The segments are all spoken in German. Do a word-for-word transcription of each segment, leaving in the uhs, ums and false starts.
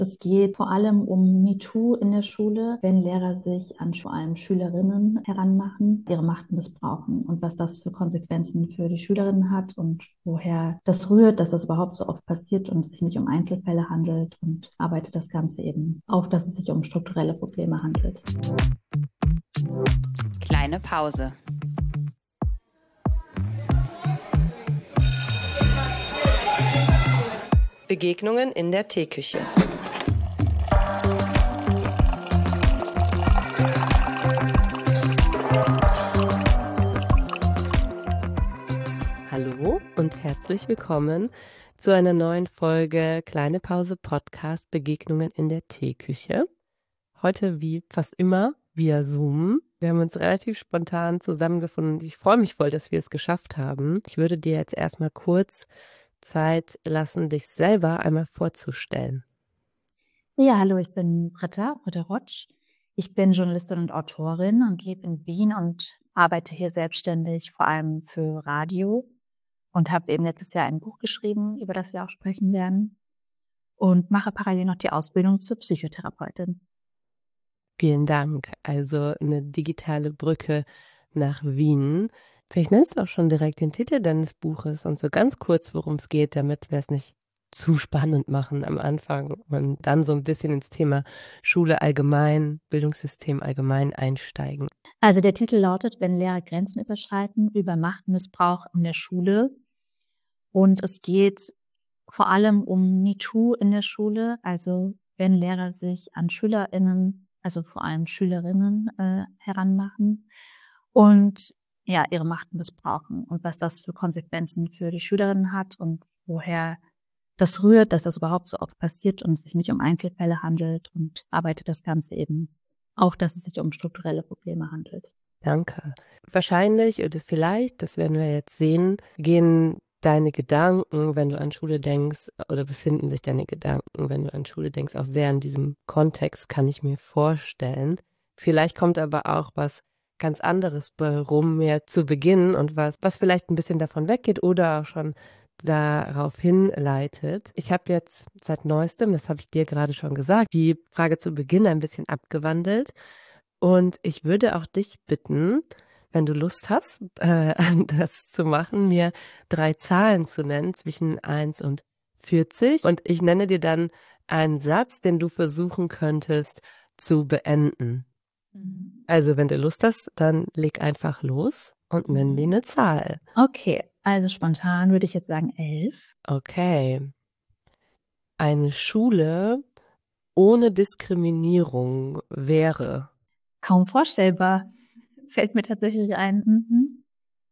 Es geht vor allem um MeToo in der Schule, wenn Lehrer sich an vor allem Schülerinnen heranmachen, ihre Macht missbrauchen und was das für Konsequenzen für die Schülerinnen hat und woher das rührt, dass das überhaupt so oft passiert und es sich nicht um Einzelfälle handelt, und arbeitet das Ganze eben auf, dass es sich um strukturelle Probleme handelt. Kleine Pause. Begegnungen in der Teeküche. Hallo und herzlich willkommen zu einer neuen Folge Kleine Pause Podcast Begegnungen in der Teeküche. Heute wie fast immer via Zoom. Wir haben uns relativ spontan zusammengefunden und ich freue mich voll, dass wir es geschafft haben. Ich würde dir jetzt erstmal kurz Zeit lassen, dich selber einmal vorzustellen. Ja, hallo, ich bin Britta, Britta Rotsch. Ich bin Journalistin und Autorin und lebe in Wien und arbeite hier selbstständig, vor allem für Radio. Und habe eben letztes Jahr ein Buch geschrieben, über das wir auch sprechen werden. Und mache parallel noch die Ausbildung zur Psychotherapeutin. Vielen Dank. Also eine digitale Brücke nach Wien. Vielleicht nennst du auch schon direkt den Titel deines Buches und so ganz kurz, worum es geht, damit wir es nicht zu spannend machen am Anfang und dann so ein bisschen ins Thema Schule allgemein, Bildungssystem allgemein einsteigen. Also der Titel lautet: Wenn Lehrer Grenzen überschreiten, über Machtmissbrauch in der Schule. Und es geht vor allem um MeToo in der Schule, also wenn Lehrer sich an SchülerInnen, also vor allem Schülerinnen, äh, heranmachen und ja, ihre Macht missbrauchen und was das für Konsequenzen für die Schülerinnen hat und woher das rührt, dass das überhaupt so oft passiert und es sich nicht um Einzelfälle handelt, und arbeitet das Ganze eben auch, dass es sich um strukturelle Probleme handelt. Danke. Wahrscheinlich oder vielleicht, das werden wir jetzt sehen, gehen deine Gedanken, wenn du an Schule denkst, oder befinden sich deine Gedanken, wenn du an Schule denkst, auch sehr in diesem Kontext, kann ich mir vorstellen. Vielleicht kommt aber auch was ganz anderes bei rum, mehr zu Beginn und was, was vielleicht ein bisschen davon weggeht oder auch schon darauf hinleitet. Ich habe jetzt seit Neuestem, das habe ich dir gerade schon gesagt, die Frage zu Beginn ein bisschen abgewandelt. Und ich würde auch dich bitten, wenn du Lust hast, äh, das zu machen, mir drei Zahlen zu nennen zwischen eins und vierzig. Und ich nenne dir dann einen Satz, den du versuchen könntest zu beenden. Mhm. Also wenn du Lust hast, dann leg einfach los und nenn dir eine Zahl. Okay, also spontan würde ich jetzt sagen elf. Okay. Eine Schule ohne Diskriminierung wäre. Kaum vorstellbar. Fällt mir tatsächlich ein. Mhm.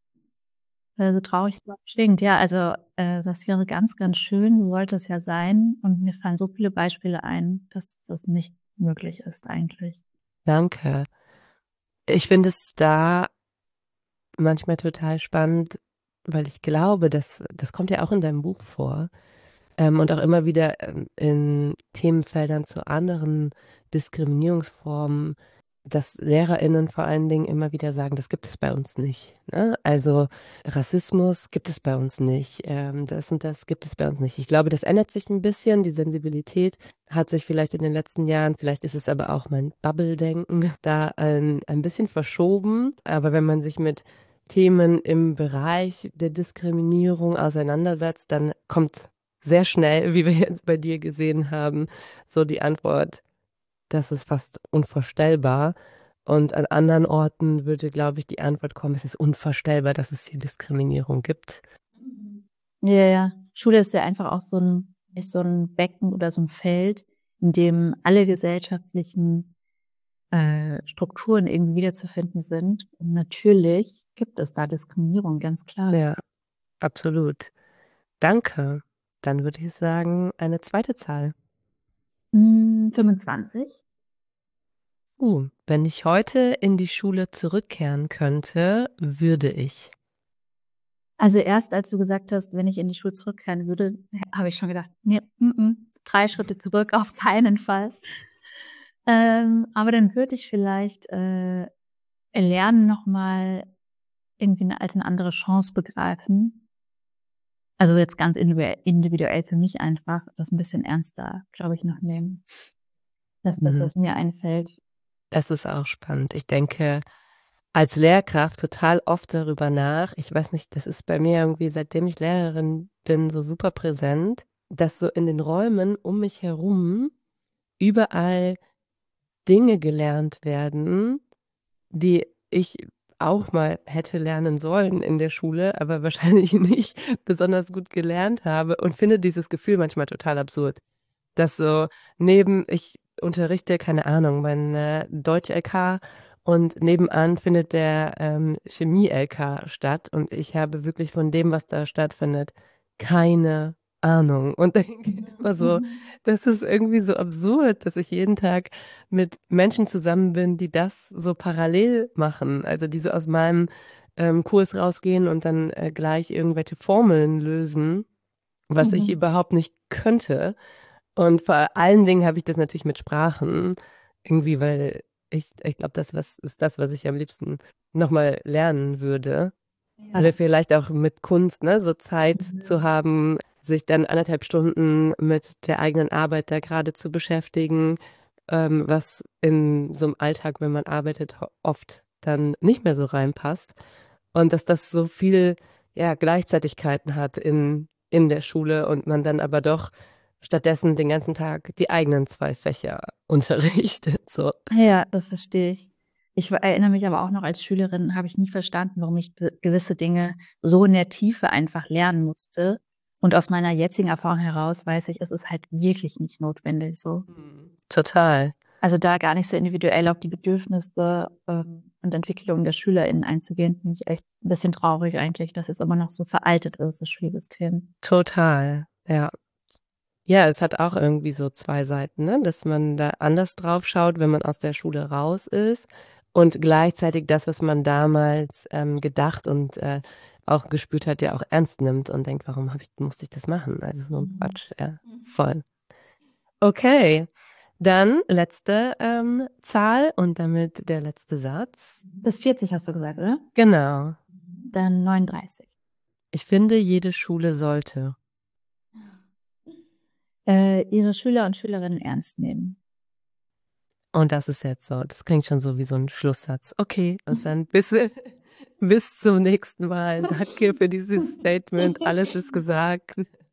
Äh, so traurig es auch klingt. Ja, also äh, das wäre ganz, ganz schön, so sollte es ja sein. Und mir fallen so viele Beispiele ein, dass das nicht möglich ist eigentlich. Danke. Ich finde es da manchmal total spannend, weil ich glaube, dass das kommt ja auch in deinem Buch vor, ähm, und auch immer wieder ähm, in Themenfeldern zu anderen Diskriminierungsformen, dass LehrerInnen vor allen Dingen immer wieder sagen, das gibt es bei uns nicht. Ne? Also Rassismus gibt es bei uns nicht. Ähm, das und das gibt es bei uns nicht. Ich glaube, das ändert sich ein bisschen. Die Sensibilität hat sich vielleicht in den letzten Jahren, vielleicht ist es aber auch mein Bubble-Denken, da ein, ein bisschen verschoben. Aber wenn man sich mit Themen im Bereich der Diskriminierung auseinandersetzt, dann kommt sehr schnell, wie wir jetzt bei dir gesehen haben, so die Antwort: Das ist fast unvorstellbar. Und an anderen Orten würde, glaube ich, die Antwort kommen: Es ist unvorstellbar, dass es hier Diskriminierung gibt. Ja, ja. Schule ist ja einfach auch so ein, ist so ein Becken oder so ein Feld, in dem alle gesellschaftlichen äh, Strukturen irgendwie wiederzufinden sind. Und natürlich gibt es da Diskriminierung, ganz klar. Ja, absolut. Danke. Dann würde ich sagen, eine zweite Zahl. Hm, fünfundzwanzig. Uh, wenn ich heute in die Schule zurückkehren könnte, würde ich. Also erst als du gesagt hast, wenn ich in die Schule zurückkehren würde, habe ich schon gedacht, nee, mm, mm, drei Schritte zurück, auf keinen Fall. Ähm, aber dann würde ich vielleicht äh, Lernen nochmal irgendwie ne- als eine andere Chance begreifen. Also jetzt ganz individuell, individuell für mich einfach das ein bisschen ernster, glaube ich, noch nehmen. Das ist das, Mhm. was mir einfällt. Das ist auch spannend. Ich denke als Lehrkraft total oft darüber nach. Ich weiß nicht, das ist bei mir irgendwie, seitdem ich Lehrerin bin, so super präsent, dass so in den Räumen um mich herum überall Dinge gelernt werden, die ich auch mal hätte lernen sollen in der Schule, aber wahrscheinlich nicht besonders gut gelernt habe und finde dieses Gefühl manchmal total absurd. Dass so neben ich unterrichte, keine Ahnung, mein, äh, Deutsch-L K und nebenan findet der, ähm, Chemie-L K statt und ich habe wirklich von dem, was da stattfindet, keine Ahnung und denke immer so, das ist irgendwie so absurd, dass ich jeden Tag mit Menschen zusammen bin, die das so parallel machen, also die so aus meinem, ähm, Kurs rausgehen und dann, äh, gleich irgendwelche Formeln lösen, was ich Mhm. überhaupt nicht könnte. Und vor allen Dingen habe ich das natürlich mit Sprachen irgendwie, weil ich ich glaube, das was ist das, was ich am liebsten noch mal lernen würde. Oder Ja. vielleicht auch mit Kunst, ne, so Zeit zu Mhm. haben, sich dann anderthalb Stunden mit der eigenen Arbeit da grade zu beschäftigen, ähm, was in so 'm Alltag, wenn man arbeitet, ho oft dann nicht mehr so reinpasst. Und dass das so viel, ja, Gleichzeitigkeiten hat in in der Schule und man dann aber doch stattdessen den ganzen Tag die eigenen zwei Fächer unterrichtet, so. Ja, das verstehe ich. Ich erinnere mich aber auch noch als Schülerin habe ich nie verstanden, warum ich be gewisse Dinge so in der Tiefe einfach lernen musste. Und aus meiner jetzigen Erfahrung heraus weiß ich, es ist halt wirklich nicht notwendig so. Mhm. Total. Also, da gar nicht so individuell auf die Bedürfnisse, ähm, und Entwicklung der SchülerInnen einzugehen, finde ich echt 'n bisschen traurig eigentlich, dass es immer noch so veraltet ist, das Schulsystem. Total, ja. Ja, es hat auch irgendwie so zwei Seiten, ne, dass man da anders drauf schaut, wenn man aus der Schule raus ist und gleichzeitig das, was man damals, ähm, gedacht und, äh, auch gespürt hat, ja auch ernst nimmt und denkt: „Warum habe ich musste ich das machen?“ Also, so 'n Mhm. Quatsch, ja, voll. Okay, dann letzte, ähm, Zahl und damit der letzte Satz. Bis vierzig hast du gesagt, oder? Genau. Dann neununddreißig. Ich finde, jede Schule sollte. Äh, ihre Schüler und Schülerinnen ernst nehmen. Und das ist jetzt so das klingt schon so wie so 'n Schlusssatz. Okay, also dann bis bis zum nächsten Mal. Danke für dieses Statement. Alles ist gesagt.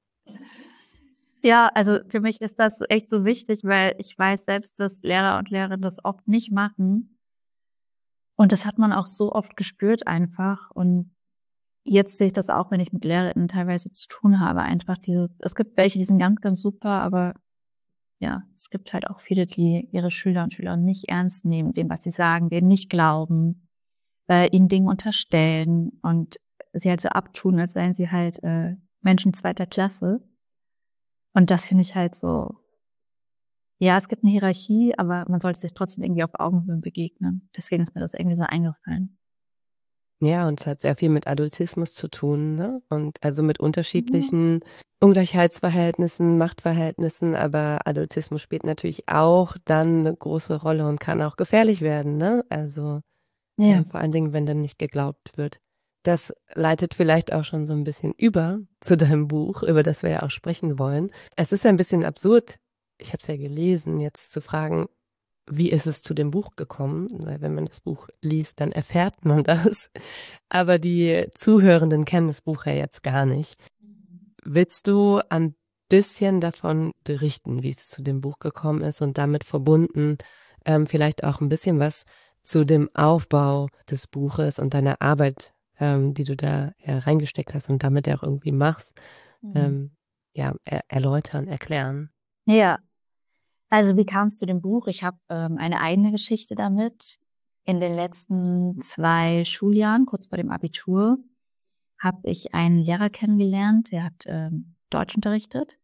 Ja, also für mich ist das echt so wichtig, weil ich weiß selbst, dass Lehrer und Lehrerinnen das oft nicht machen. Und das hat man auch so oft gespürt einfach. Und jetzt sehe ich das auch, wenn ich mit LehrerInnen teilweise zu tun habe, einfach dieses es gibt welche, die sind ganz, ganz super, aber ja, es gibt halt auch viele, die ihre Schüler und Schülerinnen nicht ernst nehmen, dem, was sie sagen, denen nicht glauben, äh, ihnen Dinge unterstellen und sie halt so abtun, als seien sie halt, äh, Menschen zweiter Klasse. Und das finde ich halt so ja, es gibt 'ne Hierarchie, aber man sollte sich trotzdem irgendwie auf Augenhöhe begegnen. Deswegen ist mir das irgendwie so eingefallen. Ja, und es hat sehr viel mit Adultismus zu tun, ne? Und also mit Mhm. unterschiedlichen Ungleichheitsverhältnissen, Machtverhältnissen, aber Adultismus spielt natürlich auch dann 'ne große Rolle und kann auch gefährlich werden, ne? Also, Ja. ähm, vor allen Dingen, wenn dann nicht geglaubt wird. Das leitet vielleicht auch schon so 'n bisschen über zu deinem Buch, über das wir ja auch sprechen wollen. Es ist ein bisschen absurd, ich habe es ja gelesen, jetzt zu fragen: „Wie ist es zu dem Buch gekommen?“ Weil wenn man das Buch liest, dann erfährt man das. Aber die Zuhörenden kennen das Buch ja jetzt gar nicht. Willst du ein bisschen davon berichten, wie es zu dem Buch gekommen ist und damit verbunden, ähm, vielleicht auch 'n bisschen was zu dem Aufbau des Buches und deiner Arbeit, ähm, die du da, ja, reingesteckt hast und damit ja auch irgendwie machst, Mhm. ähm, ja, er erläutern, erklären? Ja. Also, wie kam's zu dem Buch? Ich habe, ähm, eine eigene Geschichte damit. In den letzten zwei Schuljahren, kurz vor dem Abitur, habe ich einen Lehrer kennengelernt, der hat, ähm, Deutsch unterrichtet.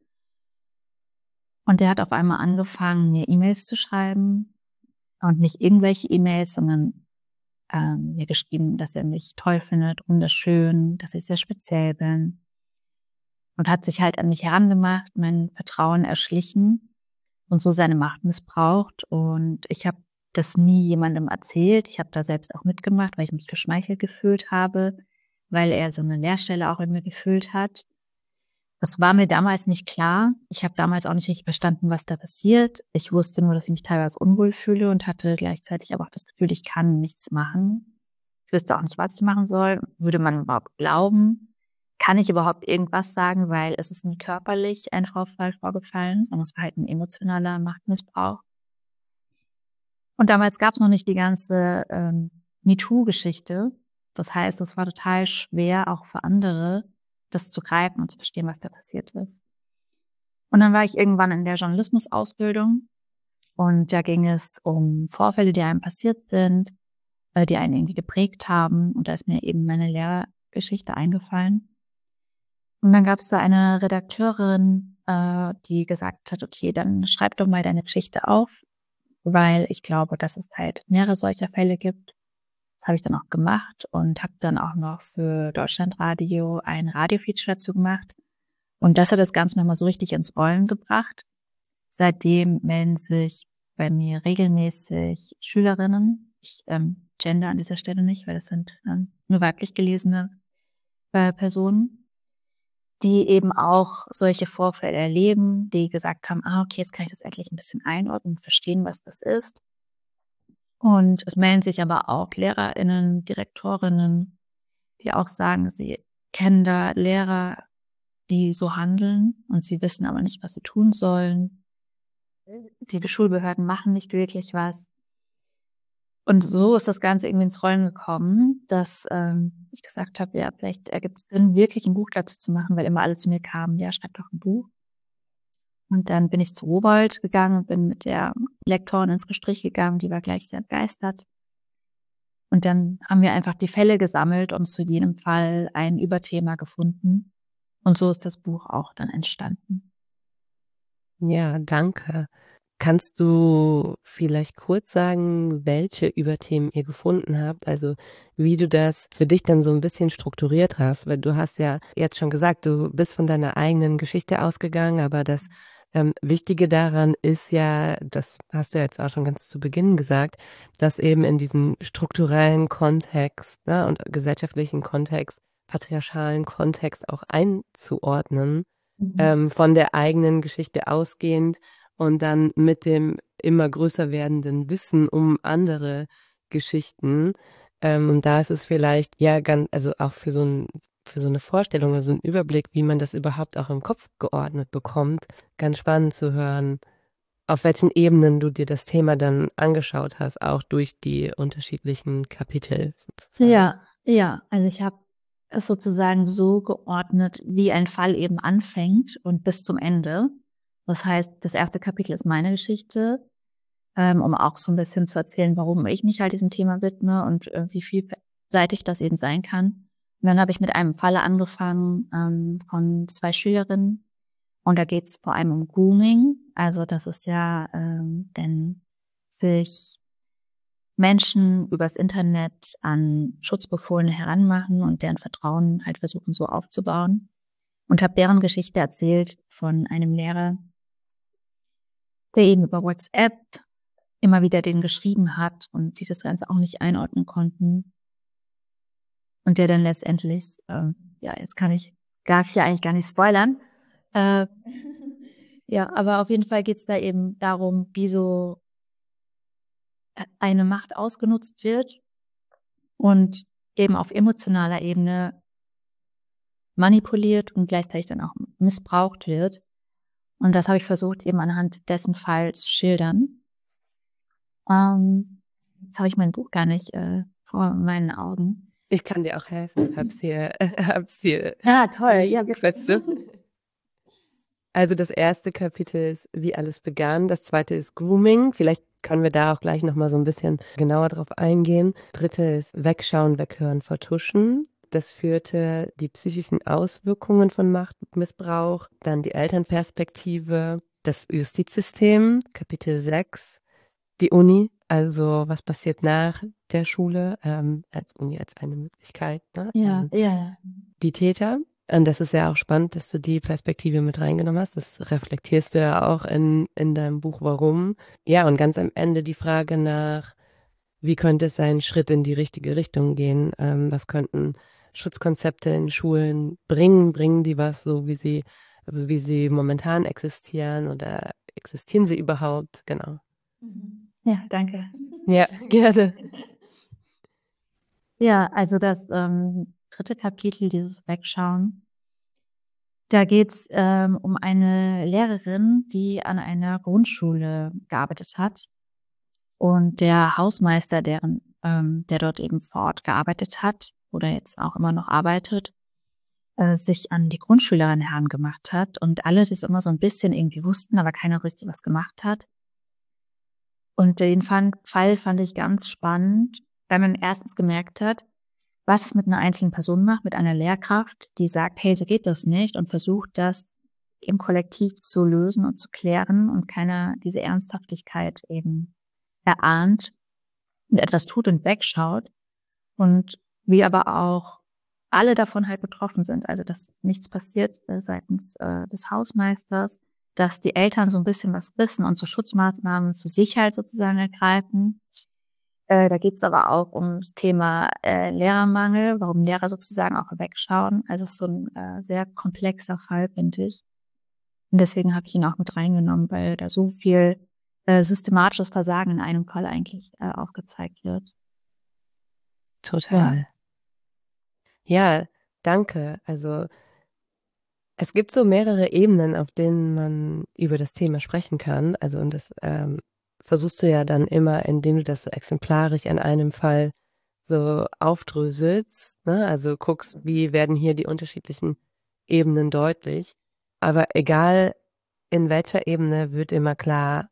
Und der hat auf einmal angefangen, mir E-Mails zu schreiben und nicht irgendwelche E-Mails, sondern, ähm, mir geschrieben, dass er mich toll findet, wunderschön, dass ich sehr speziell bin. Und hat sich halt an mich herangemacht, mein Vertrauen erschlichen und so seine Macht missbraucht. Und ich habe das nie jemandem erzählt. Ich habe da selbst auch mitgemacht, weil ich mich geschmeichelt gefühlt habe, weil er so 'ne Leerstelle auch in mir gefüllt hat. Das war mir damals nicht klar. Ich habe damals auch nicht richtig verstanden, was da passiert. Ich wusste nur, dass ich mich teilweise unwohl fühle und hatte gleichzeitig aber auch das Gefühl, ich kann nichts machen. Ich wüsste auch nicht, was ich machen soll. Würde man überhaupt glauben? Kann ich überhaupt irgendwas sagen, weil es ist nie körperlich ein Vorfall vorgefallen, sondern es war halt ein emotionaler Machtmissbrauch. Und damals gab es noch nicht die ganze ähm, MeToo-Geschichte. Das heißt, es war total schwer, auch für andere, das zu greifen und zu verstehen, was da passiert ist. Und dann war ich irgendwann in der Journalismusausbildung und da ging es um Vorfälle, die einem passiert sind, äh, die einen irgendwie geprägt haben. Und da ist mir eben meine Lehrergeschichte eingefallen. Und dann gab es da eine Redakteurin, äh, die gesagt hat, okay, dann schreib doch mal deine Geschichte auf, weil ich glaube, dass es halt mehrere solcher Fälle gibt. Das habe ich dann auch gemacht und habe dann auch noch für Deutschlandradio ein Radiofeature dazu gemacht. Und das hat das Ganze nochmal so richtig ins Rollen gebracht. Seitdem melden sich bei mir regelmäßig Schülerinnen. Ich ähm, gender an dieser Stelle nicht, weil das sind ähm, nur weiblich gelesene äh, Personen, die eben auch solche Vorfälle erleben, die gesagt haben, ah, okay, jetzt kann ich das endlich ein bisschen einordnen und verstehen, was das ist. Und es melden sich aber auch LehrerInnen, Direktorinnen, die auch sagen, sie kennen da Lehrer, die so handeln und sie wissen aber nicht, was sie tun sollen. Die Schulbehörden machen nicht wirklich was. Und so ist das Ganze irgendwie ins Rollen gekommen, dass ähm, ich gesagt habe, ja, vielleicht ergibt es Sinn, wirklich ein Buch dazu zu machen, weil immer alle zu mir kamen, ja, schreib doch ein Buch. Und dann bin ich zu Rowohlt gegangen und bin mit der Lektorin ins Gespräch gegangen, die war gleich sehr begeistert. Und dann haben wir einfach die Fälle gesammelt und zu jedem Fall ein Überthema gefunden. Und so ist das Buch auch dann entstanden. Ja, danke. Kannst du vielleicht kurz sagen, welche Überthemen ihr gefunden habt? Also wie du das für dich dann so ein bisschen strukturiert hast, weil du hast ja jetzt schon gesagt, du bist von deiner eigenen Geschichte ausgegangen, aber das ähm, Wichtige daran ist ja, das hast du jetzt auch schon ganz zu Beginn gesagt, dass eben in diesem strukturellen Kontext, ne, und gesellschaftlichen Kontext, patriarchalen Kontext auch einzuordnen, Mhm. ähm, von der eigenen Geschichte ausgehend und dann mit dem immer größer werdenden Wissen um andere Geschichten. Ähm, und da ist es vielleicht ja ganz, also auch für so ein, für so eine Vorstellung, also einen Überblick, wie man das überhaupt auch im Kopf geordnet bekommt, ganz spannend zu hören, auf welchen Ebenen du dir das Thema dann angeschaut hast, auch durch die unterschiedlichen Kapitel sozusagen. Ja, ja, also ich habe es sozusagen so geordnet, wie ein Fall eben anfängt und bis zum Ende. Das heißt, das erste Kapitel ist meine Geschichte, ähm, um auch so ein bisschen zu erzählen, warum ich mich halt diesem Thema widme und äh, wie vielseitig das eben sein kann. Und dann habe ich mit einem Fall angefangen ähm, von zwei Schülerinnen. Und da geht es vor allem um Grooming. Also das ist ja, ähm, wenn sich Menschen übers Internet an Schutzbefohlene heranmachen und deren Vertrauen halt versuchen so aufzubauen. Und habe deren Geschichte erzählt von einem Lehrer, der eben über WhatsApp immer wieder denen geschrieben hat und die das Ganze auch nicht einordnen konnten. Und der dann letztendlich, äh, ja, jetzt kann ich, darf ich ja eigentlich gar nicht spoilern. Äh, ja, aber auf jeden Fall geht es da eben darum, wie so eine Macht ausgenutzt wird und eben auf emotionaler Ebene manipuliert und gleichzeitig dann auch missbraucht wird. Und das habe ich versucht, eben anhand dessen Fall zu schildern. Ähm, jetzt habe ich mein Buch gar nicht äh, vor meinen Augen. Ich kann dir auch helfen, hab's hier, äh, hab's hier. Ja, toll. Ja, Weißt du? Also das erste Kapitel ist, wie alles begann. Das zweite ist Grooming. Vielleicht können wir da auch gleich nochmal so ein bisschen genauer drauf eingehen. Dritte ist Wegschauen, Weghören, Vertuschen. Das vierte, die psychischen Auswirkungen von Machtmissbrauch. Dann die Elternperspektive, das Justizsystem, Kapitel sechs. Die Uni, also was passiert nach der Schule, ähm, als Uni als eine Möglichkeit. Ne? ja, Ähm, ja. Die Täter. Und das ist ja auch spannend, dass du die Perspektive mit reingenommen hast. Das reflektierst du ja auch in, in deinem Buch, warum. Ja, und ganz am Ende die Frage nach, wie könnte es einen Schritt in die richtige Richtung gehen? Ähm, was könnten Schutzkonzepte in Schulen bringen? Bringen die was, so wie sie also wie sie momentan existieren oder existieren sie überhaupt? Genau. Ja, danke. Ja, gerne. Ja, also das ähm, dritte Kapitel, dieses Wegschauen, da geht's ähm, um eine Lehrerin, die an einer Grundschule gearbeitet hat. Und der Hausmeister, deren, ähm, der dort eben vor Ort gearbeitet hat oder jetzt auch immer noch arbeitet, äh, sich an die Grundschülerin herangemacht hat und alle das immer so ein bisschen irgendwie wussten, aber keiner richtig was gemacht hat. Und den fand, Fall fand ich ganz spannend, weil man erstens gemerkt hat, was es mit einer einzelnen Person macht, mit einer Lehrkraft, die sagt, hey, so geht das nicht und versucht, das im Kollektiv zu lösen und zu klären und keiner diese Ernsthaftigkeit eben erahnt und etwas tut und wegschaut. Und wie aber auch alle davon halt betroffen sind. Also, dass nichts passiert äh, seitens äh, des Hausmeisters, dass die Eltern so ein bisschen was wissen und so Schutzmaßnahmen für sich halt sozusagen ergreifen. Äh, da geht's aber auch ums Thema äh, Lehrermangel, warum Lehrer sozusagen auch wegschauen. Also, es ist so ein äh, sehr komplexer Fall, finde ich. Und deswegen habe ich ihn auch mit reingenommen, weil da so viel äh, systematisches Versagen in einem Fall eigentlich äh, aufgezeigt wird. Total. Ja, danke. Also es gibt so mehrere Ebenen, auf denen man über das Thema sprechen kann. Also und das ähm, versuchst du ja dann immer, indem du das so exemplarisch an einem Fall so aufdröselst, ne? Also guckst, wie werden hier die unterschiedlichen Ebenen deutlich. Aber egal in welcher Ebene, wird immer klar,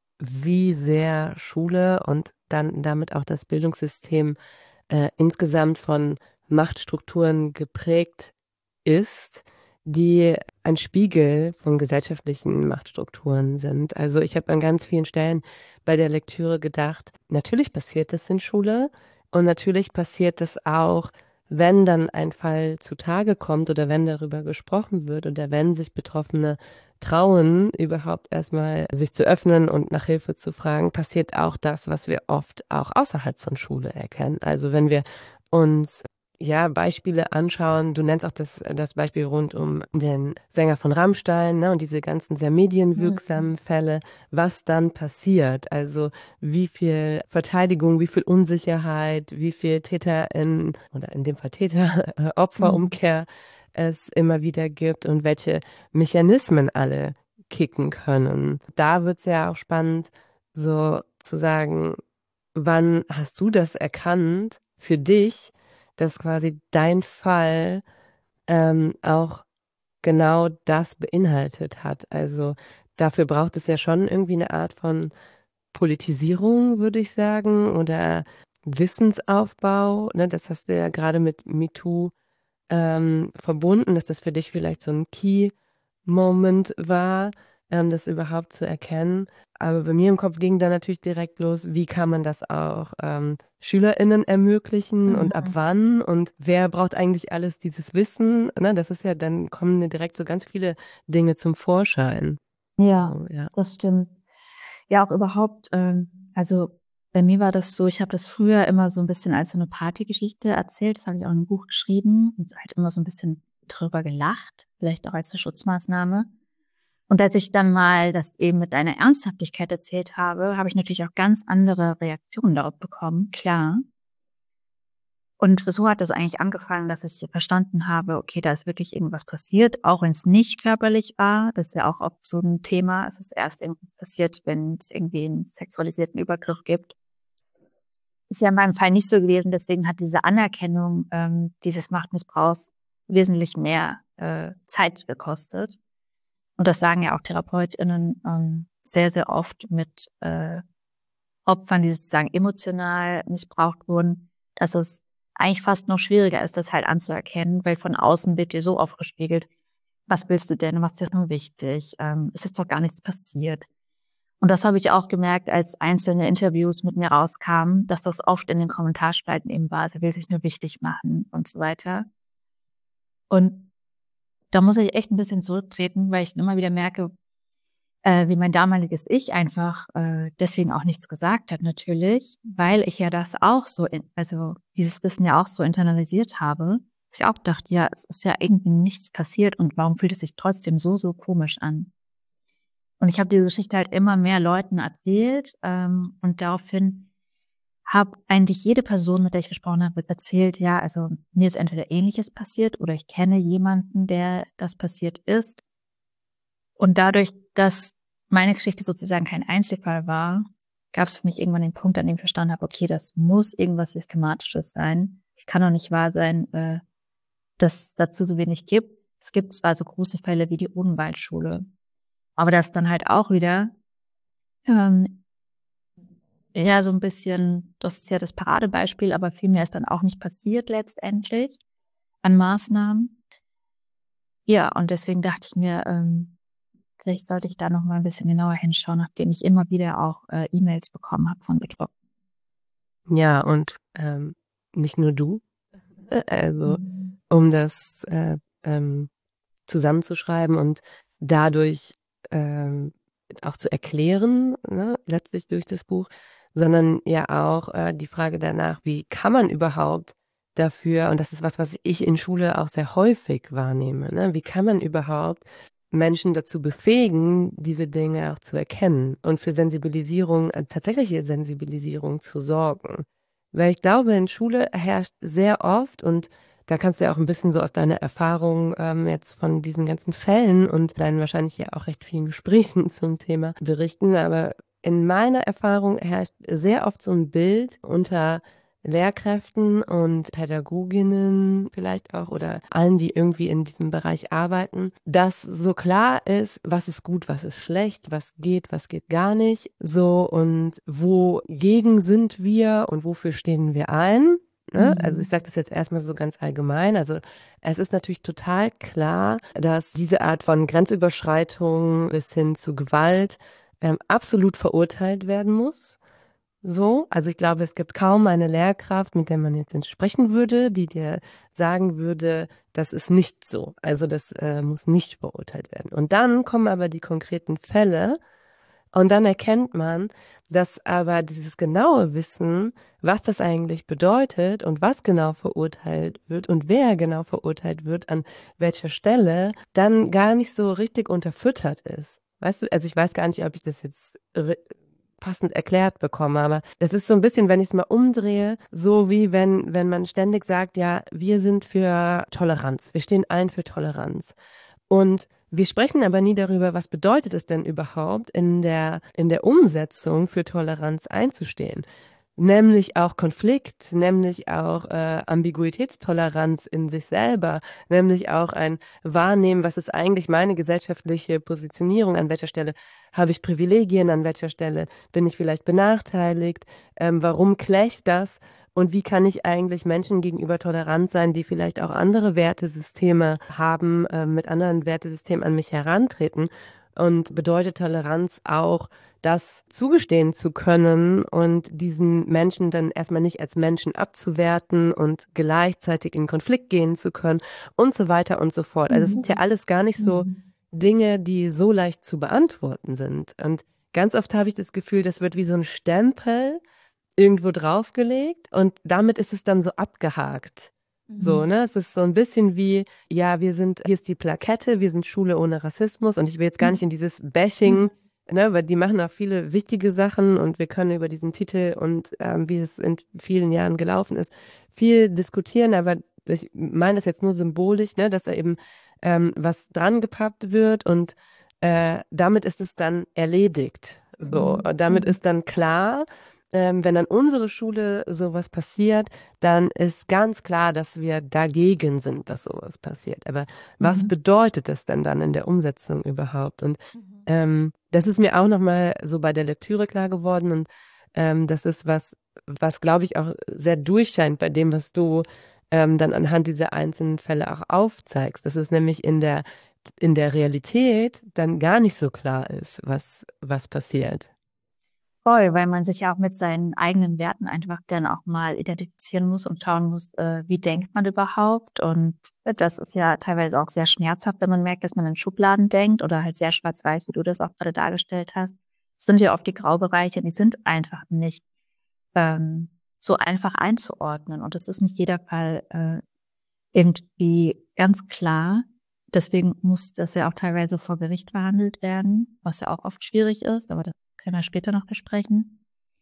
wie sehr Schule und dann damit auch das Bildungssystem äh, insgesamt von Machtstrukturen geprägt ist, die ein Spiegel von gesellschaftlichen Machtstrukturen sind. Also ich habe an ganz vielen Stellen bei der Lektüre gedacht, natürlich passiert das in Schule und natürlich passiert das auch, wenn dann ein Fall zutage kommt oder wenn darüber gesprochen wird oder wenn sich Betroffene trauen, überhaupt erstmal sich zu öffnen und nach Hilfe zu fragen, passiert auch das, was wir oft auch außerhalb von Schule erkennen. Also wenn wir uns ja Beispiele anschauen, du nennst auch das, das Beispiel rund um den Sänger von Rammstein, ne, und diese ganzen sehr medienwirksamen Fälle, was dann passiert, also wie viel Verteidigung, wie viel Unsicherheit, wie viel TäterInnen oder in dem Fall Täter, äh, Opferumkehr es immer wieder gibt und welche Mechanismen alle kicken können. Da wird es ja auch spannend, so zu sagen, wann hast du das erkannt für dich, dass quasi dein Fall ähm, auch genau das beinhaltet hat. Also dafür braucht es ja schon irgendwie eine Art von Politisierung, würde ich sagen, oder Wissensaufbau. Ne? Das hast du ja gerade mit MeToo ähm, verbunden, dass das für dich vielleicht so ein Key-Moment war, ähm, das überhaupt zu erkennen. Aber bei mir im Kopf ging dann natürlich direkt los, wie kann man das auch ähm, SchülerInnen ermöglichen und ab wann und wer braucht eigentlich alles dieses Wissen? Ne? Das ist ja, dann kommen dir direkt so ganz viele Dinge zum Vorschein. Ja, So, ja. das stimmt. Ja, auch überhaupt, ähm, also bei mir war das so, ich habe das früher immer so ein bisschen als so eine Partygeschichte erzählt. Das habe ich auch in 'nem Buch geschrieben und halt immer so ein bisschen drüber gelacht, vielleicht auch als 'ne Schutzmaßnahme. Und als ich dann mal das eben mit einer Ernsthaftigkeit erzählt habe, habe ich natürlich auch ganz andere Reaktionen darauf bekommen, klar. Und so hat das eigentlich angefangen, dass ich verstanden habe, okay, da ist wirklich irgendwas passiert, auch wenn es nicht körperlich war. Das ist ja auch oft so ein Thema. Es ist erst irgendwas passiert, wenn es irgendwie einen sexualisierten Übergriff gibt. Ist ja in meinem Fall nicht so gewesen, deswegen hat diese Anerkennung ähm, dieses Machtmissbrauchs wesentlich mehr äh, Zeit gekostet. Und das sagen ja auch TherapeutInnen ähm, sehr, sehr oft mit äh, Opfern, die sozusagen emotional missbraucht wurden, dass es eigentlich fast noch schwieriger ist, das halt anzuerkennen, weil von außen wird dir so oft gespiegelt, was willst du denn, was ist dir nur wichtig, ähm, es ist doch gar nichts passiert. Und das habe ich auch gemerkt, als einzelne Interviews mit mir rauskamen, dass das oft in den Kommentarspalten eben war, sie will sich nur wichtig machen und so weiter. Und da muss ich echt ein bisschen zurücktreten, weil ich immer wieder merke, äh, wie mein damaliges Ich einfach äh, deswegen auch nichts gesagt hat natürlich, weil ich ja das auch so in also dieses Wissen ja auch so internalisiert habe. dass ich auch dachte, ja, es ist ja irgendwie nichts passiert und warum fühlt es sich trotzdem so, so komisch an? Und ich habe diese Geschichte halt immer mehr Leuten erzählt ähm, und daraufhin habe eigentlich jede Person, mit der ich gesprochen habe, erzählt, ja, also mir ist entweder Ähnliches passiert oder ich kenne jemanden, der das passiert ist. Und dadurch, dass meine Geschichte sozusagen kein Einzelfall war, gab es für mich irgendwann den Punkt, an dem ich verstanden habe, okay, das muss irgendwas Systematisches sein. Es kann doch nicht wahr sein, äh, dass es dazu so wenig gibt. Es gibt zwar so große Fälle wie die Odenwaldschule, aber das ist dann halt auch wieder ähm, ja so ein bisschen, das ist ja das Paradebeispiel, aber viel mehr ist dann auch nicht passiert letztendlich an Maßnahmen. Ja, und deswegen dachte ich mir, ähm, vielleicht sollte ich da noch mal ein bisschen genauer hinschauen, nachdem ich immer wieder auch äh, E-Mails bekommen habe von Betroffenen. Ja, und ähm, nicht nur du, also Mhm. um das äh, ähm, zusammenzuschreiben und dadurch ähm, auch zu erklären, ne, letztlich durch das Buch, sondern ja auch äh, die Frage danach, wie kann man überhaupt dafür, und das ist was, was ich in Schule auch sehr häufig wahrnehme, ne, wie kann man überhaupt Menschen dazu befähigen, diese Dinge auch zu erkennen und für Sensibilisierung, äh, tatsächliche Sensibilisierung zu sorgen. Weil ich glaube, in Schule herrscht sehr oft, und da kannst du ja auch ein bisschen so aus deiner Erfahrung ähm, jetzt von diesen ganzen Fällen und deinen wahrscheinlich ja auch recht vielen Gesprächen zum Thema berichten. Aber in meiner Erfahrung herrscht sehr oft so ein Bild unter Lehrkräften und Pädagoginnen vielleicht auch oder allen, die irgendwie in diesem Bereich arbeiten, dass so klar ist, was ist gut, was ist schlecht, was geht, was geht gar nicht, so, und wogegen sind wir und wofür stehen wir ein. Ne? Also ich Mhm. sage das jetzt erstmal so ganz allgemein. Also es ist natürlich total klar, dass diese Art von Grenzüberschreitung bis hin zu Gewalt ähm, absolut verurteilt werden muss. So, also ich glaube, es gibt kaum eine Lehrkraft, mit der man jetzt sprechen würde, die dir sagen würde, das ist nicht so. Also das äh, muss nicht verurteilt werden. Und dann kommen aber die konkreten Fälle und dann erkennt man, dass aber dieses genaue Wissen, was das eigentlich bedeutet und was genau verurteilt wird und wer genau verurteilt wird, an welcher Stelle, dann gar nicht so richtig unterfüttert ist. Weißt du, also ich weiß gar nicht, ob ich das jetzt passend erklärt bekomme, aber das ist so ein bisschen, wenn ich es mal umdrehe, so wie wenn, wenn man ständig sagt, ja, wir sind für Toleranz, wir stehen ein für Toleranz. Und wir sprechen aber nie darüber, was bedeutet es denn überhaupt, in der, in der Umsetzung für Toleranz einzustehen. Nämlich auch Konflikt, nämlich auch äh, Ambiguitätstoleranz in sich selber, nämlich auch ein Wahrnehmen, was ist eigentlich meine gesellschaftliche Positionierung, an welcher Stelle habe ich Privilegien, an welcher Stelle bin ich vielleicht benachteiligt, ähm, warum clasht das und wie kann ich eigentlich Menschen gegenüber tolerant sein, die vielleicht auch andere Wertesysteme haben, äh, mit anderen Wertesystemen an mich herantreten. Und bedeutet Toleranz auch, das zugestehen zu können und diesen Menschen dann erstmal nicht als Menschen abzuwerten und gleichzeitig in Konflikt gehen zu können und so weiter und so fort. Also es sind ja Mhm. alles gar nicht so Mhm. Dinge, die so leicht zu beantworten sind. Und ganz oft habe ich das Gefühl, das wird wie so ein Stempel irgendwo draufgelegt und damit ist es dann so abgehakt. So, Mhm. ne? Es ist so ein bisschen wie, ja, wir sind, hier ist die Plakette, wir sind Schule ohne Rassismus und ich will jetzt gar nicht in dieses Bashing, ne, weil die machen auch viele wichtige Sachen und wir können über diesen Titel und ähm, wie es in vielen Jahren gelaufen ist, viel diskutieren, aber ich meine das jetzt nur symbolisch, ne, dass da eben ähm, was dran gepappt wird und äh, damit ist es dann erledigt. So, Mhm. und damit Mhm. ist dann klar, ähm, wenn an unsere Schule sowas passiert, dann ist ganz klar, dass wir dagegen sind, dass sowas passiert. Aber was Mhm. bedeutet das denn dann in der Umsetzung überhaupt? Und Mhm. ähm, das ist mir auch nochmal so bei der Lektüre klar geworden. Und ähm, das ist was, was glaube ich auch sehr durchscheint bei dem, was du ähm, dann anhand dieser einzelnen Fälle auch aufzeigst. Dass es nämlich in der, in der Realität dann gar nicht so klar ist, was, was passiert. Voll, weil man sich ja auch mit seinen eigenen Werten einfach dann auch mal identifizieren muss und schauen muss, äh, wie denkt man überhaupt? Und das ist ja teilweise auch sehr schmerzhaft, wenn man merkt, dass man in Schubladen denkt oder halt sehr schwarz-weiß, wie du das auch gerade dargestellt hast. Das sind ja oft die Graubereiche, die sind einfach nicht ähm, so einfach einzuordnen. Und es ist nicht jeder Fall äh, irgendwie ganz klar. Deswegen muss das ja auch teilweise vor Gericht verhandelt werden, was ja auch oft schwierig ist, aber das können wir später noch besprechen.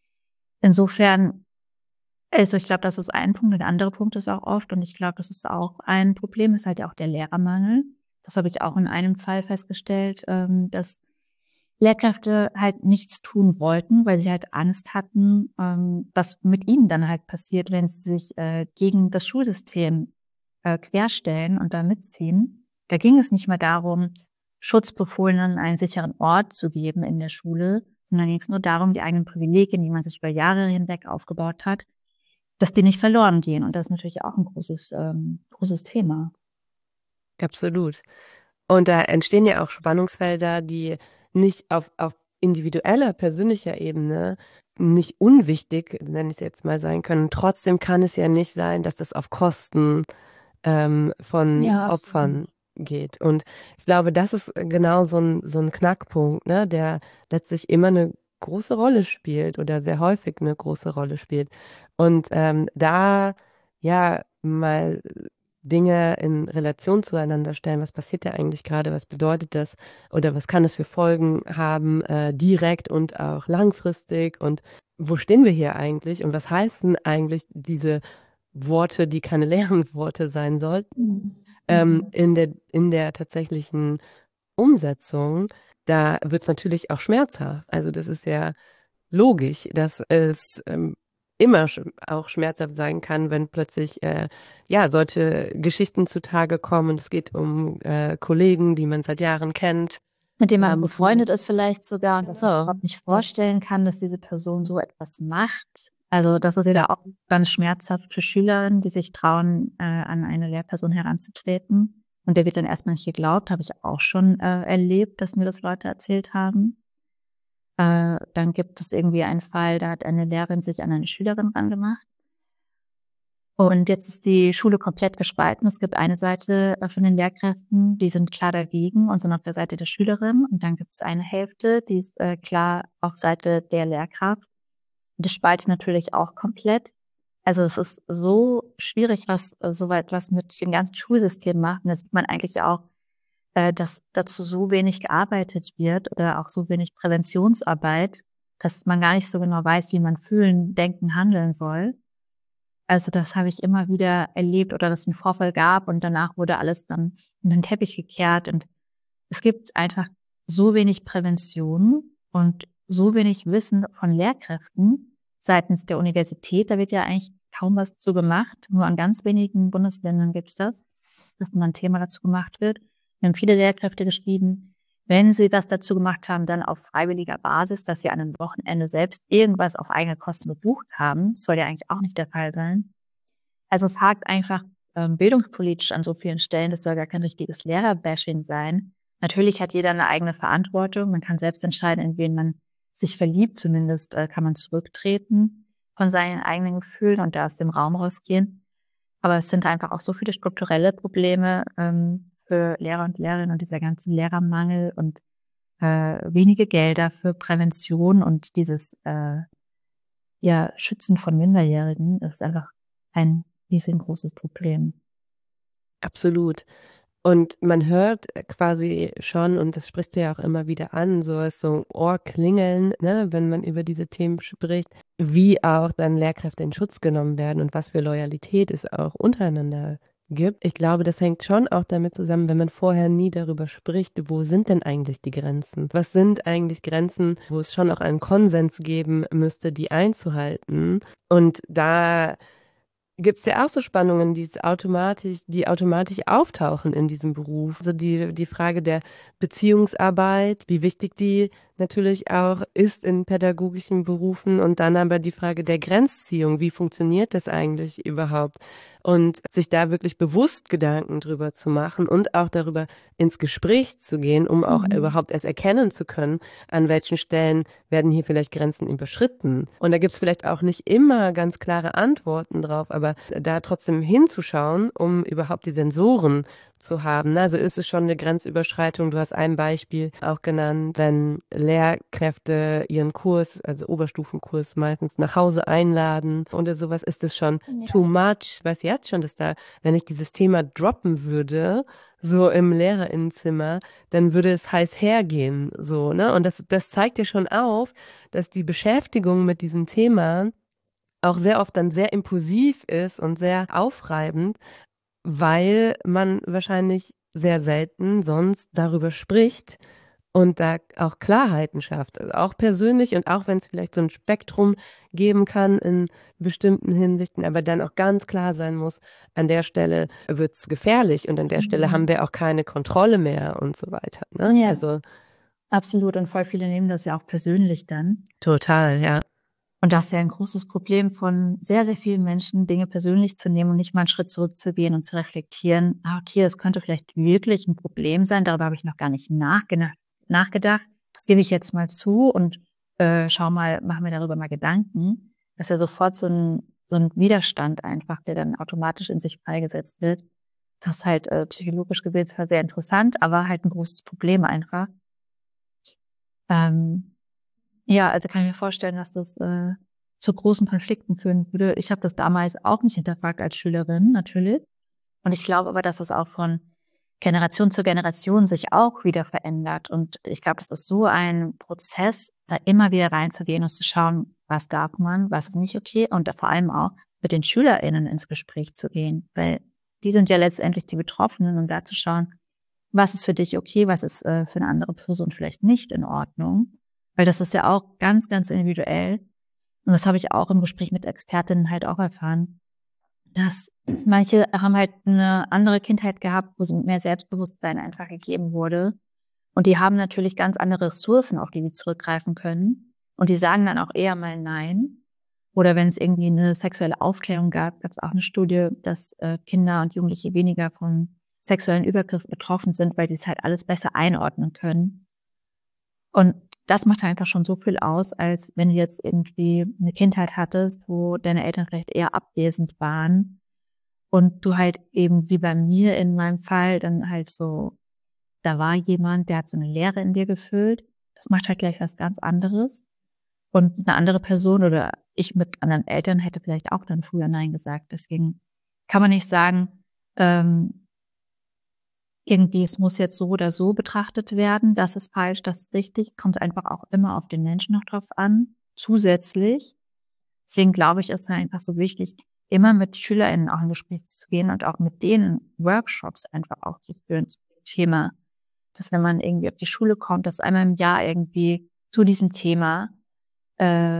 Insofern, also ich glaube, das ist ein Punkt. Der andere Punkt ist auch oft, und ich glaube, das ist auch ein Problem, ist halt ja auch der Lehrermangel. Das habe ich auch in einem Fall festgestellt, ähm, dass Lehrkräfte halt nichts tun wollten, weil sie halt Angst hatten, ähm, was mit ihnen dann halt passiert, wenn sie sich äh, gegen das Schulsystem äh, querstellen und da mitziehen. Da ging es nicht mehr darum, Schutzbefohlenen einen sicheren Ort zu geben in der Schule, sondern ging es nur darum, die eigenen Privilegien, die man sich über Jahre hinweg aufgebaut hat, dass die nicht verloren gehen. Und das ist natürlich auch ein großes, ähm, großes Thema. Absolut. Und da entstehen ja auch Spannungsfelder, die nicht auf, auf individueller, persönlicher Ebene nicht unwichtig, nenne ich es jetzt mal, sein können. Trotzdem kann es ja nicht sein, dass das auf Kosten ähm, von Ja, Opfern geht. Und ich glaube, das ist genau so ein, so ein Knackpunkt, ne, der letztlich immer eine große Rolle spielt oder sehr häufig eine große Rolle spielt. Und ähm, da ja mal Dinge in Relation zueinander stellen. Was passiert da eigentlich gerade? Was bedeutet das? Oder was kann es für Folgen haben, äh, direkt und auch langfristig? Und wo stehen wir hier eigentlich? Und was heißen eigentlich diese Worte, die keine leeren Worte sein sollten, Mhm. ähm, in der, in der tatsächlichen Umsetzung? Da wird es natürlich auch schmerzhaft. Also das ist ja logisch, dass es ähm, immer sch- auch schmerzhaft sein kann, wenn plötzlich äh, ja solche Geschichten zutage kommen und es geht um äh, Kollegen, die man seit Jahren kennt. Mit dem man Ähm, befreundet ist vielleicht sogar und das sich überhaupt nicht vorstellen kann, dass diese Person so etwas macht. Also das ist ja auch ganz schmerzhaft für Schülerinnen, die sich trauen, äh, an eine Lehrperson heranzutreten. Und der wird dann erstmal nicht geglaubt, habe ich auch schon äh, erlebt, dass mir das Leute erzählt haben. Äh, dann gibt es irgendwie einen Fall, da hat eine Lehrerin sich an eine Schülerin rangemacht. Und jetzt ist die Schule komplett gespalten. Es gibt eine Seite äh, von den Lehrkräften, die sind klar dagegen und sind auf der Seite der Schülerin. Und dann gibt es eine Hälfte, die ist äh, klar auf Seite der Lehrkraft. Und das spaltet natürlich auch komplett. Also es ist so schwierig, was äh, so weit was mit dem ganzen Schulsystem macht. Und das sieht man eigentlich auch, äh, dass dazu so wenig gearbeitet wird oder auch so wenig Präventionsarbeit, dass man gar nicht so genau weiß, wie man fühlen, denken, handeln soll. Also das habe ich immer wieder erlebt oder dass es einen Vorfall gab und danach wurde alles dann in den Teppich gekehrt. Und es gibt einfach so wenig Prävention und so wenig Wissen von Lehrkräften seitens der Universität. Da wird ja eigentlich kaum was zu gemacht. Nur an ganz wenigen Bundesländern gibt es das, dass mal ein Thema dazu gemacht wird. Wir haben viele Lehrkräfte geschrieben, wenn sie das dazu gemacht haben, dann auf freiwilliger Basis, dass sie an einem Wochenende selbst irgendwas auf eigene Kosten gebucht haben. Das soll ja eigentlich auch nicht der Fall sein. Also es hakt einfach ähm, bildungspolitisch an so vielen Stellen. Das soll gar kein richtiges Lehrerbashing sein. Natürlich hat jeder eine eigene Verantwortung. Man kann selbst entscheiden, in wen man sich verliebt. Zumindest äh, kann man zurücktreten von seinen eigenen Gefühlen und da aus dem Raum rausgehen. Aber es sind einfach auch so viele strukturelle Probleme ähm, für Lehrer und Lehrerinnen und dieser ganze Lehrermangel und äh, wenige Gelder für Prävention und dieses äh, ja, Schützen von Minderjährigen ist einfach ein riesengroßes Problem. absolut. Und man hört quasi schon, und das sprichst du ja auch immer wieder an, so ist so Ohrklingeln, ne, wenn man über diese Themen spricht, wie auch dann Lehrkräfte in Schutz genommen werden und was für Loyalität es auch untereinander gibt. Ich glaube, das hängt schon auch damit zusammen, wenn man vorher nie darüber spricht, wo sind denn eigentlich die Grenzen? Was sind eigentlich Grenzen, wo es schon auch einen Konsens geben müsste, die einzuhalten? Und da gibt es ja auch so Spannungen, die es automatisch, die automatisch auftauchen in diesem Beruf. Also die, die Frage der Beziehungsarbeit, wie wichtig die natürlich auch ist in pädagogischen Berufen und dann aber die Frage der Grenzziehung, wie funktioniert das eigentlich überhaupt? Und sich da wirklich bewusst Gedanken drüber zu machen und auch darüber ins Gespräch zu gehen, um auch Mhm. überhaupt erst erkennen zu können, an welchen Stellen werden hier vielleicht Grenzen überschritten. Und da gibt es vielleicht auch nicht immer ganz klare Antworten drauf, aber da trotzdem hinzuschauen, um überhaupt die Sensoren zu haben. Also ist es schon eine Grenzüberschreitung. Du hast ein Beispiel auch genannt, wenn Lehrkräfte ihren Kurs, also Oberstufenkurs meistens nach Hause einladen oder sowas, ist es schon Ja. too much. Ich weiß jetzt schon, dass da, wenn ich dieses Thema droppen würde, so im Lehrerinnenzimmer, dann würde es heiß hergehen, so, ne? Und das, das zeigt ja schon auf, dass die Beschäftigung mit diesem Thema auch sehr oft dann sehr impulsiv ist und sehr aufreibend, weil man wahrscheinlich sehr selten sonst darüber spricht und da auch Klarheiten schafft. Also auch persönlich und auch wenn es vielleicht so ein Spektrum geben kann in bestimmten Hinsichten, aber dann auch ganz klar sein muss, an der Stelle wird es gefährlich und an der Stelle haben wir auch keine Kontrolle mehr und so weiter. Ne? Ja, Also absolut. Und voll viele nehmen das ja auch persönlich dann. total, ja. Und das ist ja ein großes Problem von sehr, sehr vielen Menschen, Dinge persönlich zu nehmen und nicht mal einen Schritt zurückzugehen und zu reflektieren. Ah, okay, das könnte vielleicht wirklich ein Problem sein. Darüber habe ich noch gar nicht nachgena- nachgedacht. Das gebe ich jetzt mal zu und äh, schau mal, machen wir darüber mal Gedanken. Das ist ja sofort so ein, so ein Widerstand einfach, der dann automatisch in sich freigesetzt wird. Das ist halt äh, psychologisch gesehen zwar sehr interessant, aber halt ein großes Problem einfach. Ähm, ja, also kann ich mir vorstellen, dass das äh, zu großen Konflikten führen würde. Ich habe das damals auch nicht hinterfragt als Schülerin, natürlich. Und ich glaube aber, dass das auch von Generation zu Generation sich auch wieder verändert. Und ich glaube, das ist so ein Prozess, da immer wieder reinzugehen und zu schauen, was darf man, was ist nicht okay. Und vor allem auch mit den SchülerInnen ins Gespräch zu gehen. Weil die sind ja letztendlich die Betroffenen, um da zu schauen, was ist für dich okay, was ist äh, für eine andere Person vielleicht nicht in Ordnung. Weil das ist ja auch ganz, ganz individuell. Und das habe ich auch im Gespräch mit Expertinnen halt auch erfahren, dass manche haben halt eine andere Kindheit gehabt, wo mehr Selbstbewusstsein einfach gegeben wurde. Und die haben natürlich ganz andere Ressourcen, auf die sie zurückgreifen können. Und die sagen dann auch eher mal Nein. Oder wenn es irgendwie eine sexuelle Aufklärung gab, gab es auch eine Studie, dass äh, Kinder und Jugendliche weniger von sexuellen Übergriffen betroffen sind, weil sie es halt alles besser einordnen können. Und das macht halt einfach schon so viel aus, als wenn du jetzt irgendwie eine Kindheit hattest, wo deine Eltern vielleicht eher abwesend waren und du halt eben wie bei mir in meinem Fall dann halt so, da war jemand, der hat so eine Leere in dir gefüllt. Das macht halt gleich was ganz anderes. Und eine andere Person oder ich mit anderen Eltern hätte vielleicht auch dann früher Nein gesagt. Deswegen kann man nicht sagen, ähm, irgendwie, es muss jetzt so oder so betrachtet werden. Das ist falsch, das ist richtig. Es kommt einfach auch immer auf den Menschen noch drauf an, zusätzlich. Deswegen glaube ich, ist es einfach so wichtig, immer mit SchülerInnen auch in Gespräch zu gehen und auch mit denen Workshops einfach auch zu führen zu dem Thema. Dass wenn man irgendwie auf die Schule kommt, dass einmal im Jahr irgendwie zu diesem Thema, äh,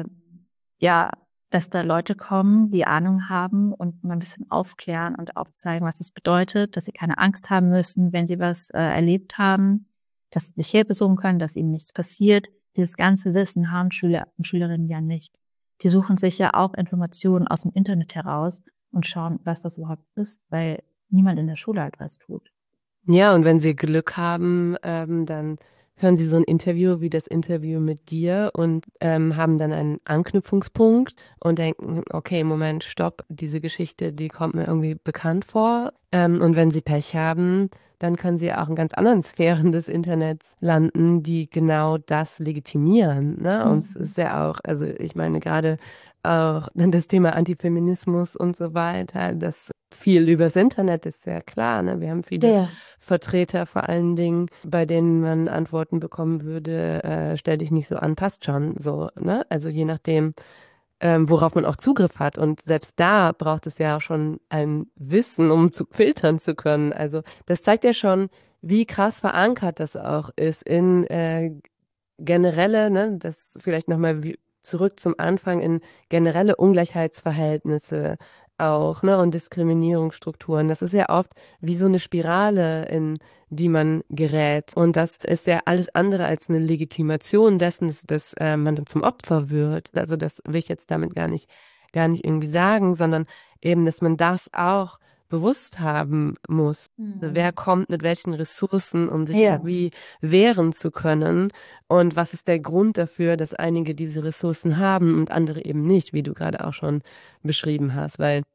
ja, dass da Leute kommen, die Ahnung haben und mal ein bisschen aufklären und aufzeigen, was das bedeutet, dass sie keine Angst haben müssen, wenn sie was äh, erlebt haben, dass sie sich Hilfe suchen können, dass ihnen nichts passiert. Dieses ganze Wissen haben Schüler und Schülerinnen ja nicht. Die suchen sich ja auch Informationen aus dem Internet heraus und schauen, was das überhaupt ist, weil niemand in der Schule halt was tut. Ja, und wenn Sie Glück haben, ähm, dann hören Sie so ein Interview wie das Interview mit dir und ähm, haben dann einen Anknüpfungspunkt und denken, okay, Moment, stopp, diese Geschichte, die kommt mir irgendwie bekannt vor. Ähm, und wenn Sie Pech haben, dann können Sie auch in ganz anderen Sphären des Internets landen, die genau das legitimieren. Ne? Und es ist ja auch, also ich meine gerade auch das Thema Antifeminismus und so weiter, das viel übers Internet ist sehr klar. Ne? Wir haben viele Ja. Vertreter vor allen Dingen, bei denen man Antworten bekommen würde, äh, stell dich nicht so an, passt schon so. Ne? Also je nachdem, ähm, worauf man auch Zugriff hat. Und selbst da braucht es ja schon ein Wissen, um zu filtern zu können. Also das zeigt ja schon, wie krass verankert das auch ist in äh, generelle, ne, das vielleicht nochmal zurück zum Anfang, in generelle Ungleichheitsverhältnisse auch, ne, und Diskriminierungsstrukturen. Das ist ja oft wie so eine Spirale, in die man gerät. Und das ist ja alles andere als eine Legitimation dessen, dass äh, man dann zum Opfer wird. Also das will ich jetzt damit gar nicht, gar nicht irgendwie sagen, sondern eben, dass man das auch bewusst haben muss. Mhm. Wer kommt mit welchen Ressourcen, um sich Ja. irgendwie wehren zu können? Und was ist der Grund dafür, dass einige diese Ressourcen haben und andere eben nicht, wie du gerade auch schon beschrieben hast? Weil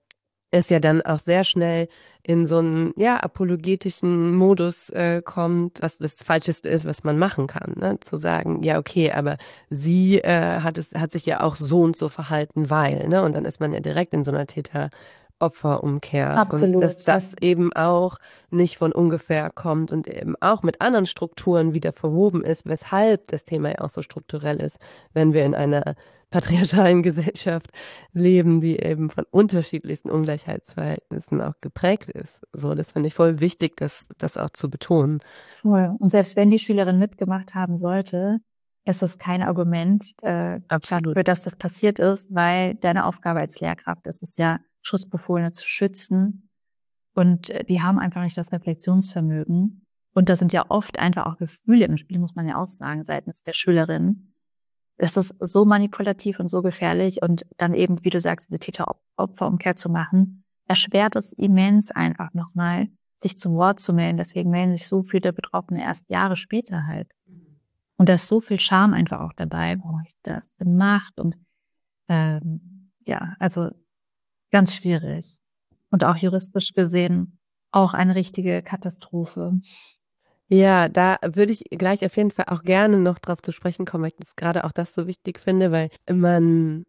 es ja dann auch sehr schnell in so einen ja, apologetischen Modus äh, kommt, was das Falscheste ist, was man machen kann. Ne? Zu sagen, ja, okay, aber sie äh, hat es, hat sich ja auch so und so verhalten, weil, ne? Und dann ist man ja direkt in so einer Täter-Opfer-Umkehr. Und dass Absolut. das eben auch nicht von ungefähr kommt und eben auch mit anderen Strukturen wieder verwoben ist, weshalb das Thema ja auch so strukturell ist, wenn wir in einer patriarchalen Gesellschaft leben, die eben von unterschiedlichsten Ungleichheitsverhältnissen auch geprägt ist. So, das finde ich voll wichtig, das, das auch zu betonen. Voll. Und selbst wenn die Schülerin mitgemacht haben sollte, ist es kein Argument äh, Absolut. dafür, dass das passiert ist, weil deine Aufgabe als Lehrkraft ist es ja, Schutzbefohlene zu schützen. Und äh, die haben einfach nicht das Reflexionsvermögen. Und da sind ja oft einfach auch Gefühle im Spiel, muss man ja auch sagen, seitens der Schülerin. Es ist so manipulativ und so gefährlich und dann eben, wie du sagst, diese Täter-Opfer-Umkehr zu machen, erschwert es immens einfach nochmal, sich zu Wort zu melden. Deswegen melden sich so viele Betroffene erst Jahre später halt. Und da ist so viel Scham einfach auch dabei, warum habe ich das gemacht? Und ähm, ja, also ganz schwierig. Und auch juristisch gesehen auch eine richtige Katastrophe. Ja, da würde ich gleich auf jeden Fall auch gerne noch drauf zu sprechen kommen, weil ich das gerade auch das so wichtig finde, weil man,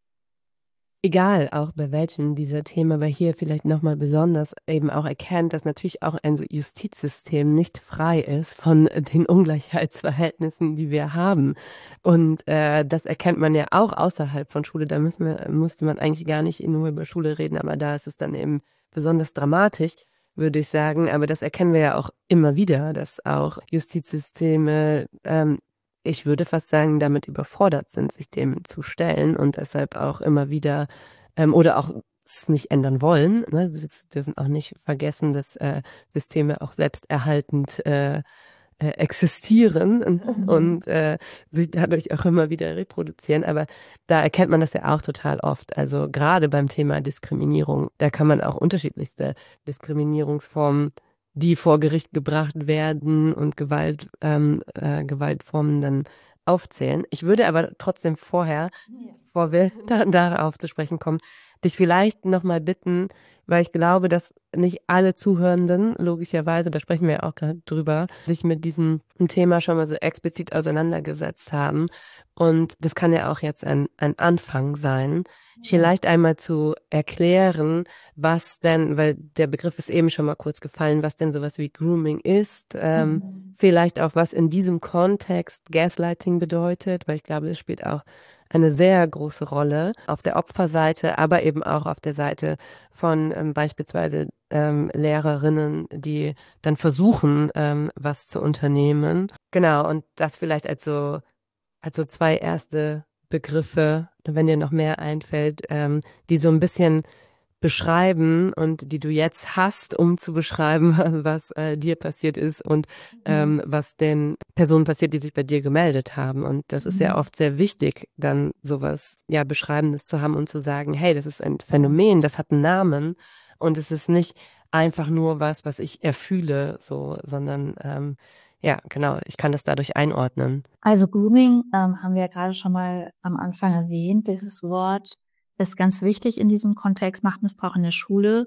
egal auch bei welchem dieser Themen, aber hier vielleicht nochmal besonders eben auch erkennt, dass natürlich auch ein so Justizsystem nicht frei ist von den Ungleichheitsverhältnissen, die wir haben. Und äh, das erkennt man ja auch außerhalb von Schule. Da müssen wir, musste man eigentlich gar nicht nur über Schule reden, aber da ist es dann eben besonders dramatisch, würde ich sagen. Aber das erkennen wir ja auch immer wieder, dass auch Justizsysteme, ähm, ich würde fast sagen, damit überfordert sind, sich dem zu stellen und deshalb auch immer wieder ähm, oder auch es nicht ändern wollen. Ne? Wir dürfen auch nicht vergessen, dass äh, Systeme auch selbsterhaltend äh, äh, existieren Mhm. und äh, sich dadurch auch immer wieder reproduzieren. Aber da erkennt man das ja auch total oft. Also gerade beim Thema Diskriminierung, da kann man auch unterschiedlichste Diskriminierungsformen, die vor Gericht gebracht werden und Gewalt, ähm, äh, Gewaltformen dann aufzählen. Ich würde aber trotzdem vorher, bevor wir da, darauf zu sprechen kommen, dich vielleicht nochmal bitten, weil ich glaube, dass nicht alle Zuhörenden, logischerweise, da sprechen wir ja auch gerade drüber, sich mit diesem Thema schon mal so explizit auseinandergesetzt haben. Und das kann ja auch jetzt ein, ein Anfang sein, vielleicht einmal zu erklären, was denn, weil der Begriff ist eben schon mal kurz gefallen, was denn sowas wie Grooming ist, ähm, Mhm. vielleicht auch was in diesem Kontext Gaslighting bedeutet, weil ich glaube, das spielt auch eine sehr große Rolle auf der Opferseite, aber eben auch auf der Seite von ähm, beispielsweise ähm, Lehrerinnen, die dann versuchen, ähm, was zu unternehmen. Genau, und das vielleicht als so, als so zwei erste Begriffe, wenn dir noch mehr einfällt, ähm, die so ein bisschen beschreiben und die du jetzt hast, um zu beschreiben, was äh, dir passiert ist und ähm, was den Personen passiert, die sich bei dir gemeldet haben. Und das ist ja oft sehr wichtig, dann sowas ja Beschreibendes zu haben und zu sagen, hey, das ist ein Phänomen, das hat einen Namen und es ist nicht einfach nur was, was ich erfühle, so, sondern ähm, ja, genau, ich kann das dadurch einordnen. Also Grooming ähm, haben wir ja gerade schon mal am Anfang erwähnt. Dieses Wort ist ganz wichtig in diesem Kontext Machtmissbrauch in der Schule,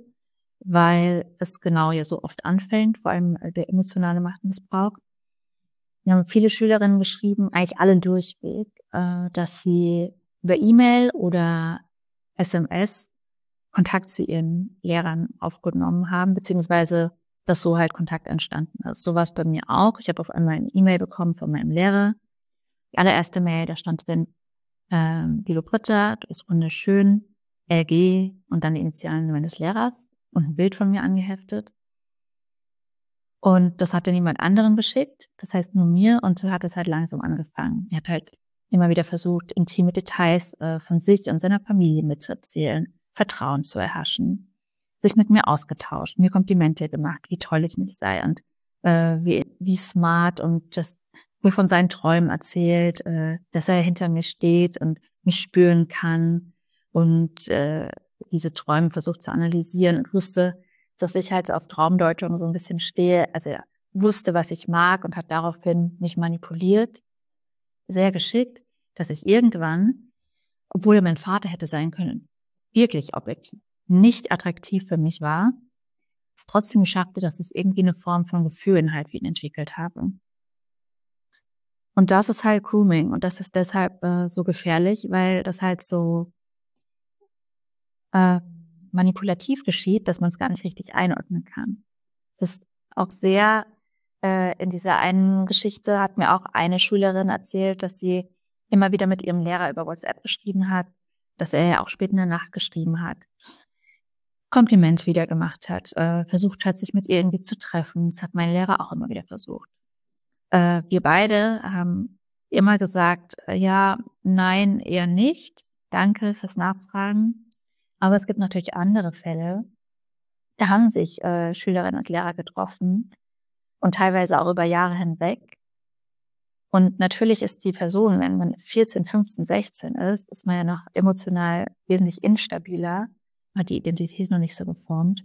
weil es genau ja so oft anfällt, vor allem äh, der emotionale Machtmissbrauch. Wir haben viele Schülerinnen beschrieben, eigentlich alle durchweg, äh, dass sie über E-Mail oder S M S Kontakt zu ihren Lehrern aufgenommen haben, beziehungsweise dass so halt Kontakt entstanden ist. So war es bei mir auch. Ich habe auf einmal eine E-Mail bekommen von meinem Lehrer. Die allererste Mail, da stand drin, ähm, Lilo Britta, du bist wunderschön, L G und dann die Initialen meines Lehrers und ein Bild von mir angeheftet. Und das hat dann jemand anderen beschickt, das heißt nur mir, und so hat es halt langsam angefangen. Er hat halt immer wieder versucht, intime Details äh, von sich und seiner Familie mitzuerzählen, Vertrauen zu erhaschen, sich mit mir ausgetauscht, mir Komplimente gemacht, wie toll ich nicht sei und äh, wie, wie smart und das mir von seinen Träumen erzählt, äh, dass er hinter mir steht und mich spüren kann und äh, diese Träume versucht zu analysieren und wusste, dass ich halt auf Traumdeutung so ein bisschen stehe. Also er wusste, was ich mag und hat daraufhin mich manipuliert. Sehr geschickt, dass ich irgendwann, obwohl er mein Vater hätte sein können, wirklich objektiv, nicht attraktiv für mich war, es trotzdem geschafft hat, dass ich irgendwie eine Form von Gefühlen halt wieder entwickelt habe. Und das ist halt Grooming und das ist deshalb äh, so gefährlich, weil das halt so äh, manipulativ geschieht, dass man es gar nicht richtig einordnen kann. Es ist auch sehr, äh, in dieser einen Geschichte hat mir auch eine Schülerin erzählt, dass sie immer wieder mit ihrem Lehrer über WhatsApp geschrieben hat, dass er ja auch spät in der Nacht geschrieben hat, Kompliment wieder gemacht hat, äh, versucht hat, sich mit ihr irgendwie zu treffen. Das hat mein Lehrer auch immer wieder versucht. Äh, wir beide haben immer gesagt, äh, ja, nein, eher nicht. Danke fürs Nachfragen. Aber es gibt natürlich andere Fälle. Da haben sich äh, Schülerinnen und Lehrer getroffen und teilweise auch über Jahre hinweg. Und natürlich ist die Person, wenn man vierzehn, fünfzehn, sechzehn ist, ist man ja noch emotional wesentlich instabiler, hat die Identität noch nicht so geformt.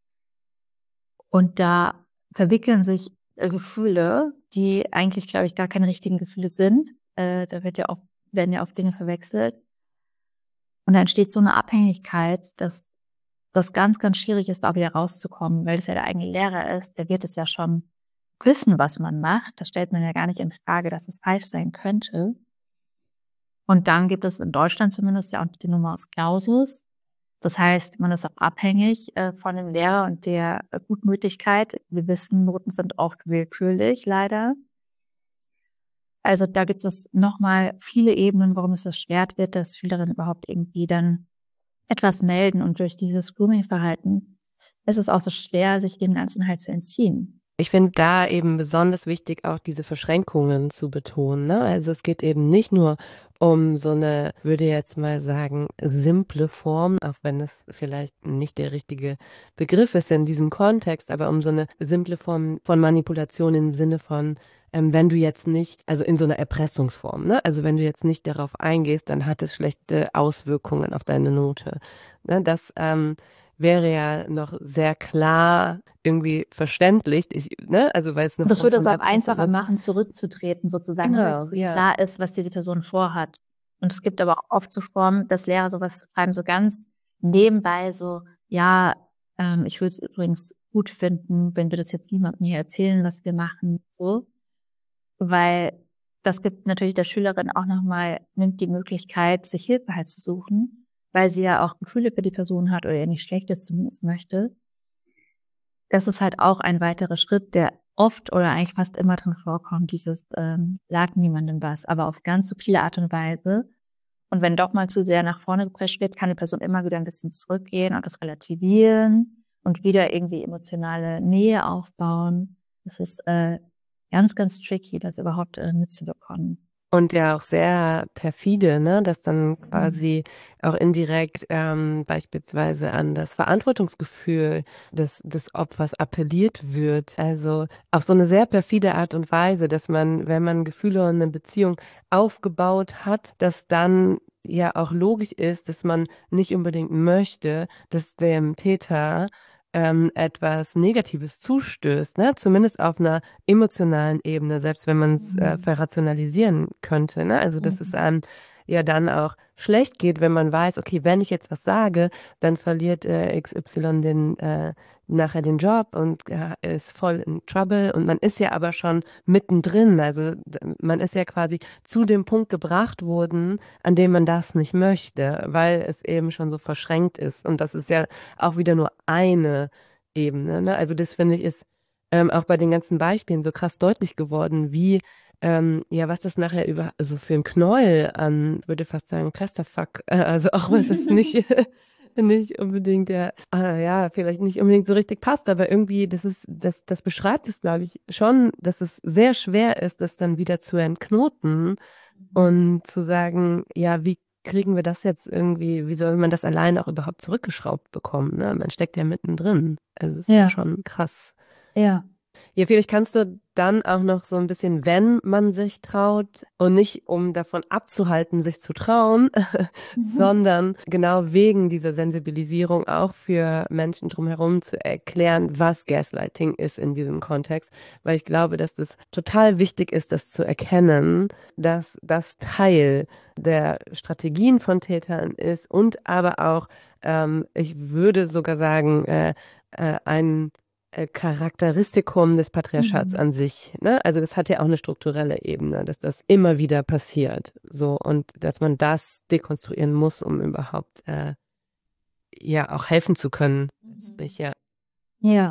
Und da verwickeln sich äh, Gefühle, die eigentlich, glaube ich, gar keine richtigen Gefühle sind. Äh, da wird ja auch, werden ja oft Dinge verwechselt. Und da entsteht so eine Abhängigkeit, dass das ganz, ganz schwierig ist, da wieder rauszukommen, weil es ja der eigene Lehrer ist. Der wird es ja schon wissen, was man macht. Das stellt man ja gar nicht in Frage, dass es falsch sein könnte. Und dann gibt es in Deutschland zumindest ja auch die Numerus Clausus. Das heißt, man ist auch abhängig äh, von dem Lehrer und der äh, Gutmütigkeit. Wir wissen, Noten sind oft willkürlich, leider. Also da gibt es nochmal viele Ebenen, warum es erschwert wird, dass Schülerinnen überhaupt irgendwie dann etwas melden. Und durch dieses Grooming-Verhalten ist es auch so schwer, sich dem Ganzen halt zu entziehen. Ich finde da eben besonders wichtig, auch diese Verschränkungen zu betonen, ne? Also es geht eben nicht nur um so eine, würde jetzt mal sagen, simple Form, auch wenn es vielleicht nicht der richtige Begriff ist in diesem Kontext, aber um so eine simple Form von Manipulation im Sinne von, ähm, wenn du jetzt nicht, also in so einer Erpressungsform, ne? Also wenn du jetzt nicht darauf eingehst, dann hat es schlechte Auswirkungen auf deine Note. Ne? Das ähm, wäre ja noch sehr klar irgendwie verständlich, ich, ne? Also weil es eine Das Form würde es von auch einfacher Erpressung ist. machen, zurückzutreten, sozusagen, Genau, weil ja. klar ist, was diese Person vorhat. Und es gibt aber auch oft so Formen, dass Lehrer sowas schreiben, so ganz nebenbei so, ja, ähm, ich würde es übrigens gut finden, wenn wir das jetzt niemandem hier erzählen, was wir machen, so. Weil das gibt natürlich der Schülerin auch nochmal, nimmt die Möglichkeit, sich Hilfe halt zu suchen, weil sie ja auch Gefühle für die Person hat oder ihr nicht Schlechtes zumindest möchte. Das ist halt auch ein weiterer Schritt, der oft oder eigentlich fast immer drin vorkommt, dieses ähm, sagt niemandem was, aber auf ganz subtile Art und Weise. Und wenn doch mal zu sehr nach vorne geprescht wird, kann die Person immer wieder ein bisschen zurückgehen und das relativieren und wieder irgendwie emotionale Nähe aufbauen. Das ist äh, ganz, ganz tricky, das überhaupt äh, mitzubekommen. Und ja auch sehr perfide, ne, dass dann quasi auch indirekt ähm, beispielsweise an das Verantwortungsgefühl des, des Opfers appelliert wird. Also auf so eine sehr perfide Art und Weise, dass man, wenn man Gefühle und eine Beziehung aufgebaut hat, dass dann ja auch logisch ist, dass man nicht unbedingt möchte, dass dem Täter ähm, etwas Negatives zustößt, ne? Zumindest auf einer emotionalen Ebene, selbst wenn man es äh, verrationalisieren könnte, ne? Also dass es einem ja dann auch schlecht geht, wenn man weiß, okay, wenn ich jetzt was sage, dann verliert äh, X Y den äh, nachher den Job und äh, ist voll in Trouble und man ist ja aber schon mittendrin, also d- man ist ja quasi zu dem Punkt gebracht worden, an dem man das nicht möchte, weil es eben schon so verschränkt ist und das ist ja auch wieder nur eine Ebene, ne? Also das finde ich ist ähm, auch bei den ganzen Beispielen so krass deutlich geworden, wie ähm, ja, was das nachher über so für ein Knäuel an, würde fast sagen, Clusterfuck, äh, also auch was es nicht nicht unbedingt ja, ah, ja, vielleicht nicht unbedingt so richtig passt, aber irgendwie, das ist, das, das beschreibt es, glaube ich, schon, dass es sehr schwer ist, das dann wieder zu entknoten und zu sagen, ja, wie kriegen wir das jetzt irgendwie, wie soll man das allein auch überhaupt zurückgeschraubt bekommen, ne? Man steckt ja mittendrin. Also es ist Ja, schon krass. ja. Ja, vielleicht kannst du dann auch noch so ein bisschen, wenn man sich traut und nicht um davon abzuhalten, sich zu trauen, Mhm. sondern genau wegen dieser Sensibilisierung auch für Menschen drumherum zu erklären, was Gaslighting ist in diesem Kontext, weil ich glaube, dass das total wichtig ist, das zu erkennen, dass das Teil der Strategien von Tätern ist und aber auch, ähm, ich würde sogar sagen, äh, äh, ein äh, Charakteristikum des Patriarchats Mhm. an sich, ne? Also das hat ja auch eine strukturelle Ebene, dass das immer wieder passiert, so und dass man das dekonstruieren muss, um überhaupt äh, ja auch helfen zu können. Letztlich, Mhm. ja. Ja,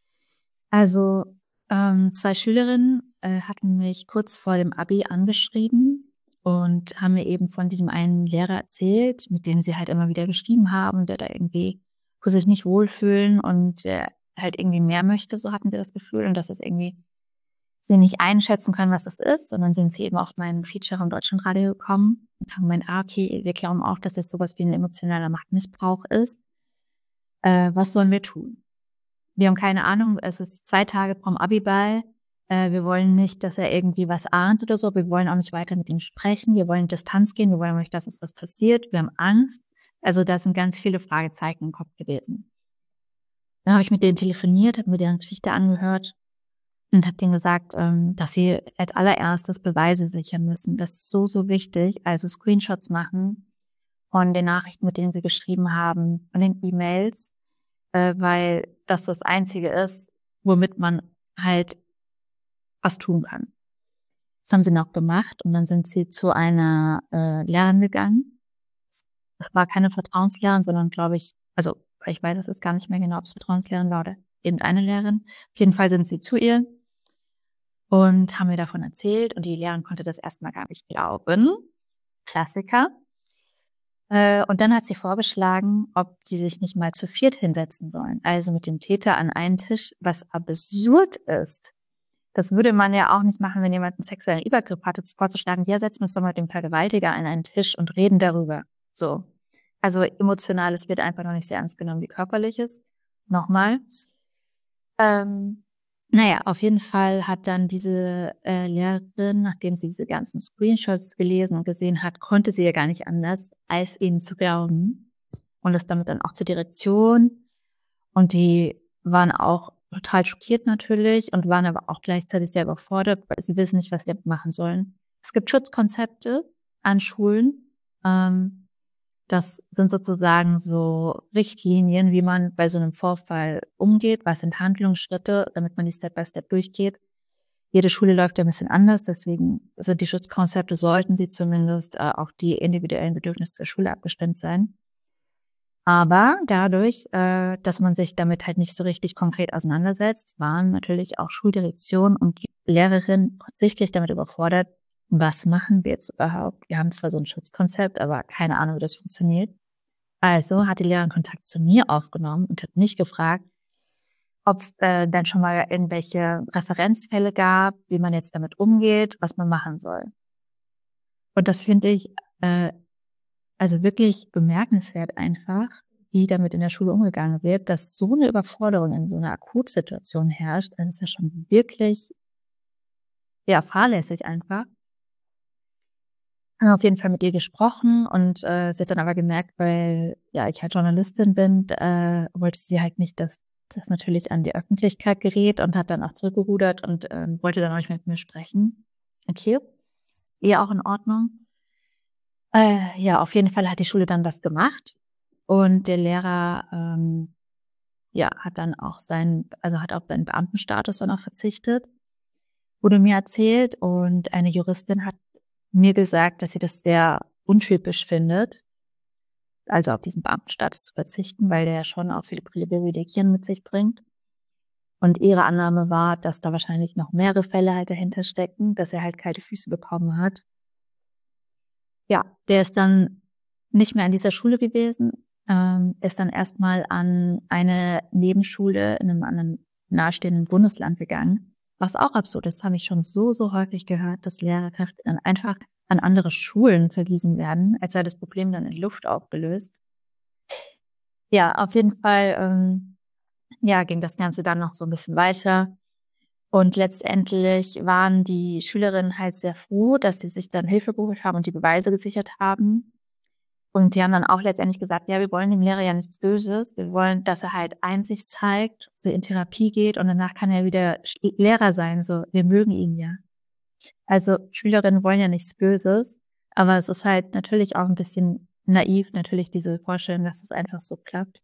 also ähm, zwei Schülerinnen äh, hatten mich kurz vor dem Abi angeschrieben und haben mir eben von diesem einen Lehrer erzählt, mit dem sie halt immer wieder geschrieben haben, der da irgendwie, wo sie sich nicht wohlfühlen und der halt irgendwie mehr möchte, so hatten sie das Gefühl, und dass es irgendwie sie nicht einschätzen können, was das ist. Und dann sind sie eben auf mein Feature im Deutschlandradio gekommen und haben gemeint, ah, okay, wir glauben auch, dass es sowas wie ein emotionaler Machtmissbrauch ist. Äh, was sollen wir tun? Wir haben keine Ahnung, es ist zwei Tage vorm Abiball. Äh, wir wollen nicht, dass er irgendwie was ahnt oder so. Wir wollen auch nicht weiter mit ihm sprechen. Wir wollen Distanz gehen. Wir wollen nicht, dass uns was passiert. Wir haben Angst. Also da sind ganz viele Fragezeichen im Kopf gewesen. Dann habe ich mit denen telefoniert, habe mir deren Geschichte angehört und habe denen gesagt, ähm, dass sie als allererstes Beweise sichern müssen. Das ist so, so wichtig. Also Screenshots machen von den Nachrichten, mit denen sie geschrieben haben, von den E-Mails, äh, weil das das Einzige ist, womit man halt was tun kann. Das haben sie noch gemacht und dann sind sie zu einer äh, Lehrerin gegangen. Es war keine Vertrauenslehrerin, sondern glaube ich, also ich weiß es jetzt gar nicht mehr genau, ob es Vertrauenslehrerin war oder irgendeine Lehrerin. Auf jeden Fall sind sie zu ihr und haben mir davon erzählt und die Lehrerin konnte das erstmal gar nicht glauben. Klassiker. Äh, und dann hat sie vorgeschlagen, ob sie sich nicht mal zu viert hinsetzen sollen, also mit dem Täter an einen Tisch, was absurd ist. Das würde man ja auch nicht machen, wenn jemand einen sexuellen Übergriff hatte, vorzuschlagen, ja, setzen wir uns doch mal mit dem Vergewaltiger an einen Tisch und reden darüber. So. Also Emotionales wird einfach noch nicht sehr ernst genommen wie Körperliches. Nochmal. Ähm, naja, auf jeden Fall hat dann diese äh, Lehrerin, nachdem sie diese ganzen Screenshots gelesen und gesehen hat, konnte sie ja gar nicht anders, als ihnen zu glauben. Und das damit dann auch zur Direktion. Und die waren auch total schockiert natürlich und waren aber auch gleichzeitig sehr überfordert, weil sie wissen nicht, was sie machen sollen. Es gibt Schutzkonzepte an Schulen. Ähm, das sind sozusagen so Richtlinien, wie man bei so einem Vorfall umgeht. Was sind Handlungsschritte, damit man die Step by Step durchgeht. Jede Schule läuft ja ein bisschen anders, deswegen sind die Schutzkonzepte, sollten sie zumindest äh, auf die individuellen Bedürfnisse der Schule abgestimmt sein. Aber dadurch, äh, dass man sich damit halt nicht so richtig konkret auseinandersetzt, waren natürlich auch Schuldirektion und Lehrerinnen sichtlich damit überfordert, was machen wir jetzt überhaupt? Wir haben zwar so ein Schutzkonzept, aber keine Ahnung, wie das funktioniert. Also hat die Lehrerin Kontakt zu mir aufgenommen und hat mich gefragt, ob es äh, dann schon mal irgendwelche Referenzfälle gab, wie man jetzt damit umgeht, was man machen soll. Und das finde ich äh, also wirklich bemerkenswert einfach, wie damit in der Schule umgegangen wird, dass so eine Überforderung in so einer Akutsituation herrscht. Das ist ja schon wirklich, ja, fahrlässig einfach. Habe auf jeden Fall mit ihr gesprochen und äh, sie hat dann aber gemerkt, weil ja ich halt Journalistin bin, äh, wollte sie halt nicht, dass das natürlich an die Öffentlichkeit gerät und hat dann auch zurückgerudert und äh, wollte dann auch nicht mehr mit mir sprechen. Okay, ihr auch in Ordnung. Äh, ja, auf jeden Fall hat die Schule dann das gemacht und der Lehrer ähm, ja hat dann auch seinen, also hat auf seinen Beamtenstatus dann auch verzichtet. Wurde mir erzählt und eine Juristin hat mir gesagt, dass sie das sehr untypisch findet, also auf diesen Beamtenstatus zu verzichten, weil der ja schon auch viele Privilegien mit sich bringt. Und ihre Annahme war, dass da wahrscheinlich noch mehrere Fälle halt dahinter stecken, dass er halt kalte Füße bekommen hat. Ja, der ist dann nicht mehr an dieser Schule gewesen, ähm, ist dann erstmal an eine Nebenschule in einem anderen nahestehenden Bundesland gegangen. Was auch absurd ist, habe ich schon so, so häufig gehört, dass Lehrerkräfte dann einfach an andere Schulen verwiesen werden, als sei das Problem dann in Luft aufgelöst. Ja, auf jeden Fall, ähm, ja, ging das Ganze dann noch so ein bisschen weiter. Und letztendlich waren die Schülerinnen halt sehr froh, dass sie sich dann Hilfe geholt haben und die Beweise gesichert haben. Und die haben dann auch letztendlich gesagt, ja, wir wollen dem Lehrer ja nichts Böses. Wir wollen, dass er halt Einsicht zeigt, dass er in Therapie geht und danach kann er wieder Lehrer sein. So, wir mögen ihn ja. Also Schülerinnen wollen ja nichts Böses, aber es ist halt natürlich auch ein bisschen naiv, natürlich diese Vorstellung, dass es einfach so klappt.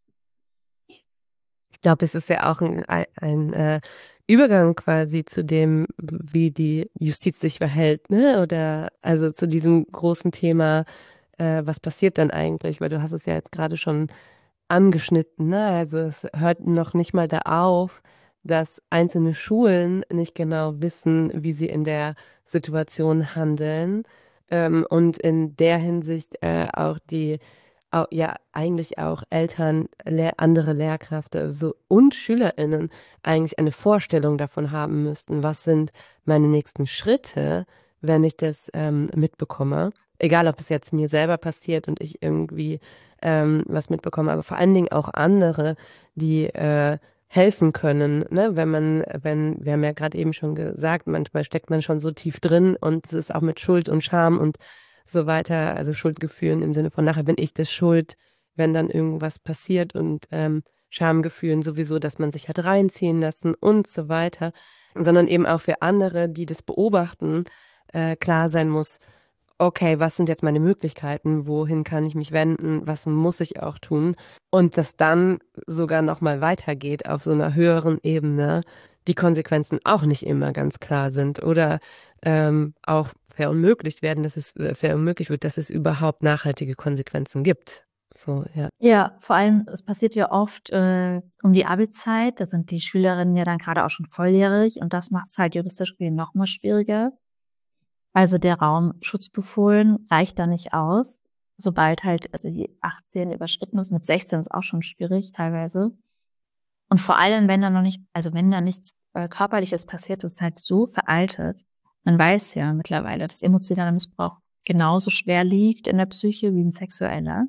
Ich glaube, es ist ja auch ein, ein, ein äh, Übergang quasi zu dem, wie die Justiz sich verhält, ne? Oder also zu diesem großen Thema, äh, was passiert dann eigentlich? Weil du hast es ja jetzt gerade schon angeschnitten, ne? Also es hört noch nicht mal da auf, dass einzelne Schulen nicht genau wissen, wie sie in der Situation handeln. Ähm, und in der Hinsicht äh, auch die au- ja eigentlich auch Eltern, Lehr andere Lehrkräfte so, und SchülerInnen eigentlich eine Vorstellung davon haben müssten, was sind meine nächsten Schritte, wenn ich das ähm, mitbekomme. Egal, ob es jetzt mir selber passiert und ich irgendwie ähm, was mitbekomme, aber vor allen Dingen auch andere, die äh, helfen können, ne? Wenn man, wenn, wir haben ja gerade eben schon gesagt, manchmal steckt man schon so tief drin und es ist auch mit Schuld und Scham und so weiter, also Schuldgefühlen im Sinne von nachher bin ich das schuld, wenn dann irgendwas passiert und ähm, Schamgefühlen sowieso, dass man sich hat reinziehen lassen und so weiter, sondern eben auch für andere, die das beobachten, äh, klar sein muss, okay, was sind jetzt meine Möglichkeiten, wohin kann ich mich wenden, was muss ich auch tun und das dann sogar nochmal weitergeht auf so einer höheren Ebene, die Konsequenzen auch nicht immer ganz klar sind oder ähm, auch verunmöglicht werden, dass es äh, verunmöglicht wird, dass es überhaupt nachhaltige Konsequenzen gibt. So, ja. Ja, vor allem, es passiert ja oft äh, um die Abi-Zeit, da sind die Schülerinnen ja dann gerade auch schon volljährig und das macht es halt juristisch gesehen noch mal schwieriger. Also der Raum Schutzbefohlen reicht da nicht aus, sobald halt die achtzehn überschritten ist. Mit sechzehn ist auch schon schwierig teilweise. Und vor allem, wenn da noch nicht, also wenn da nichts äh, Körperliches passiert, ist es halt so veraltet. Man weiß ja mittlerweile, dass emotionaler Missbrauch genauso schwer liegt in der Psyche wie ein sexueller.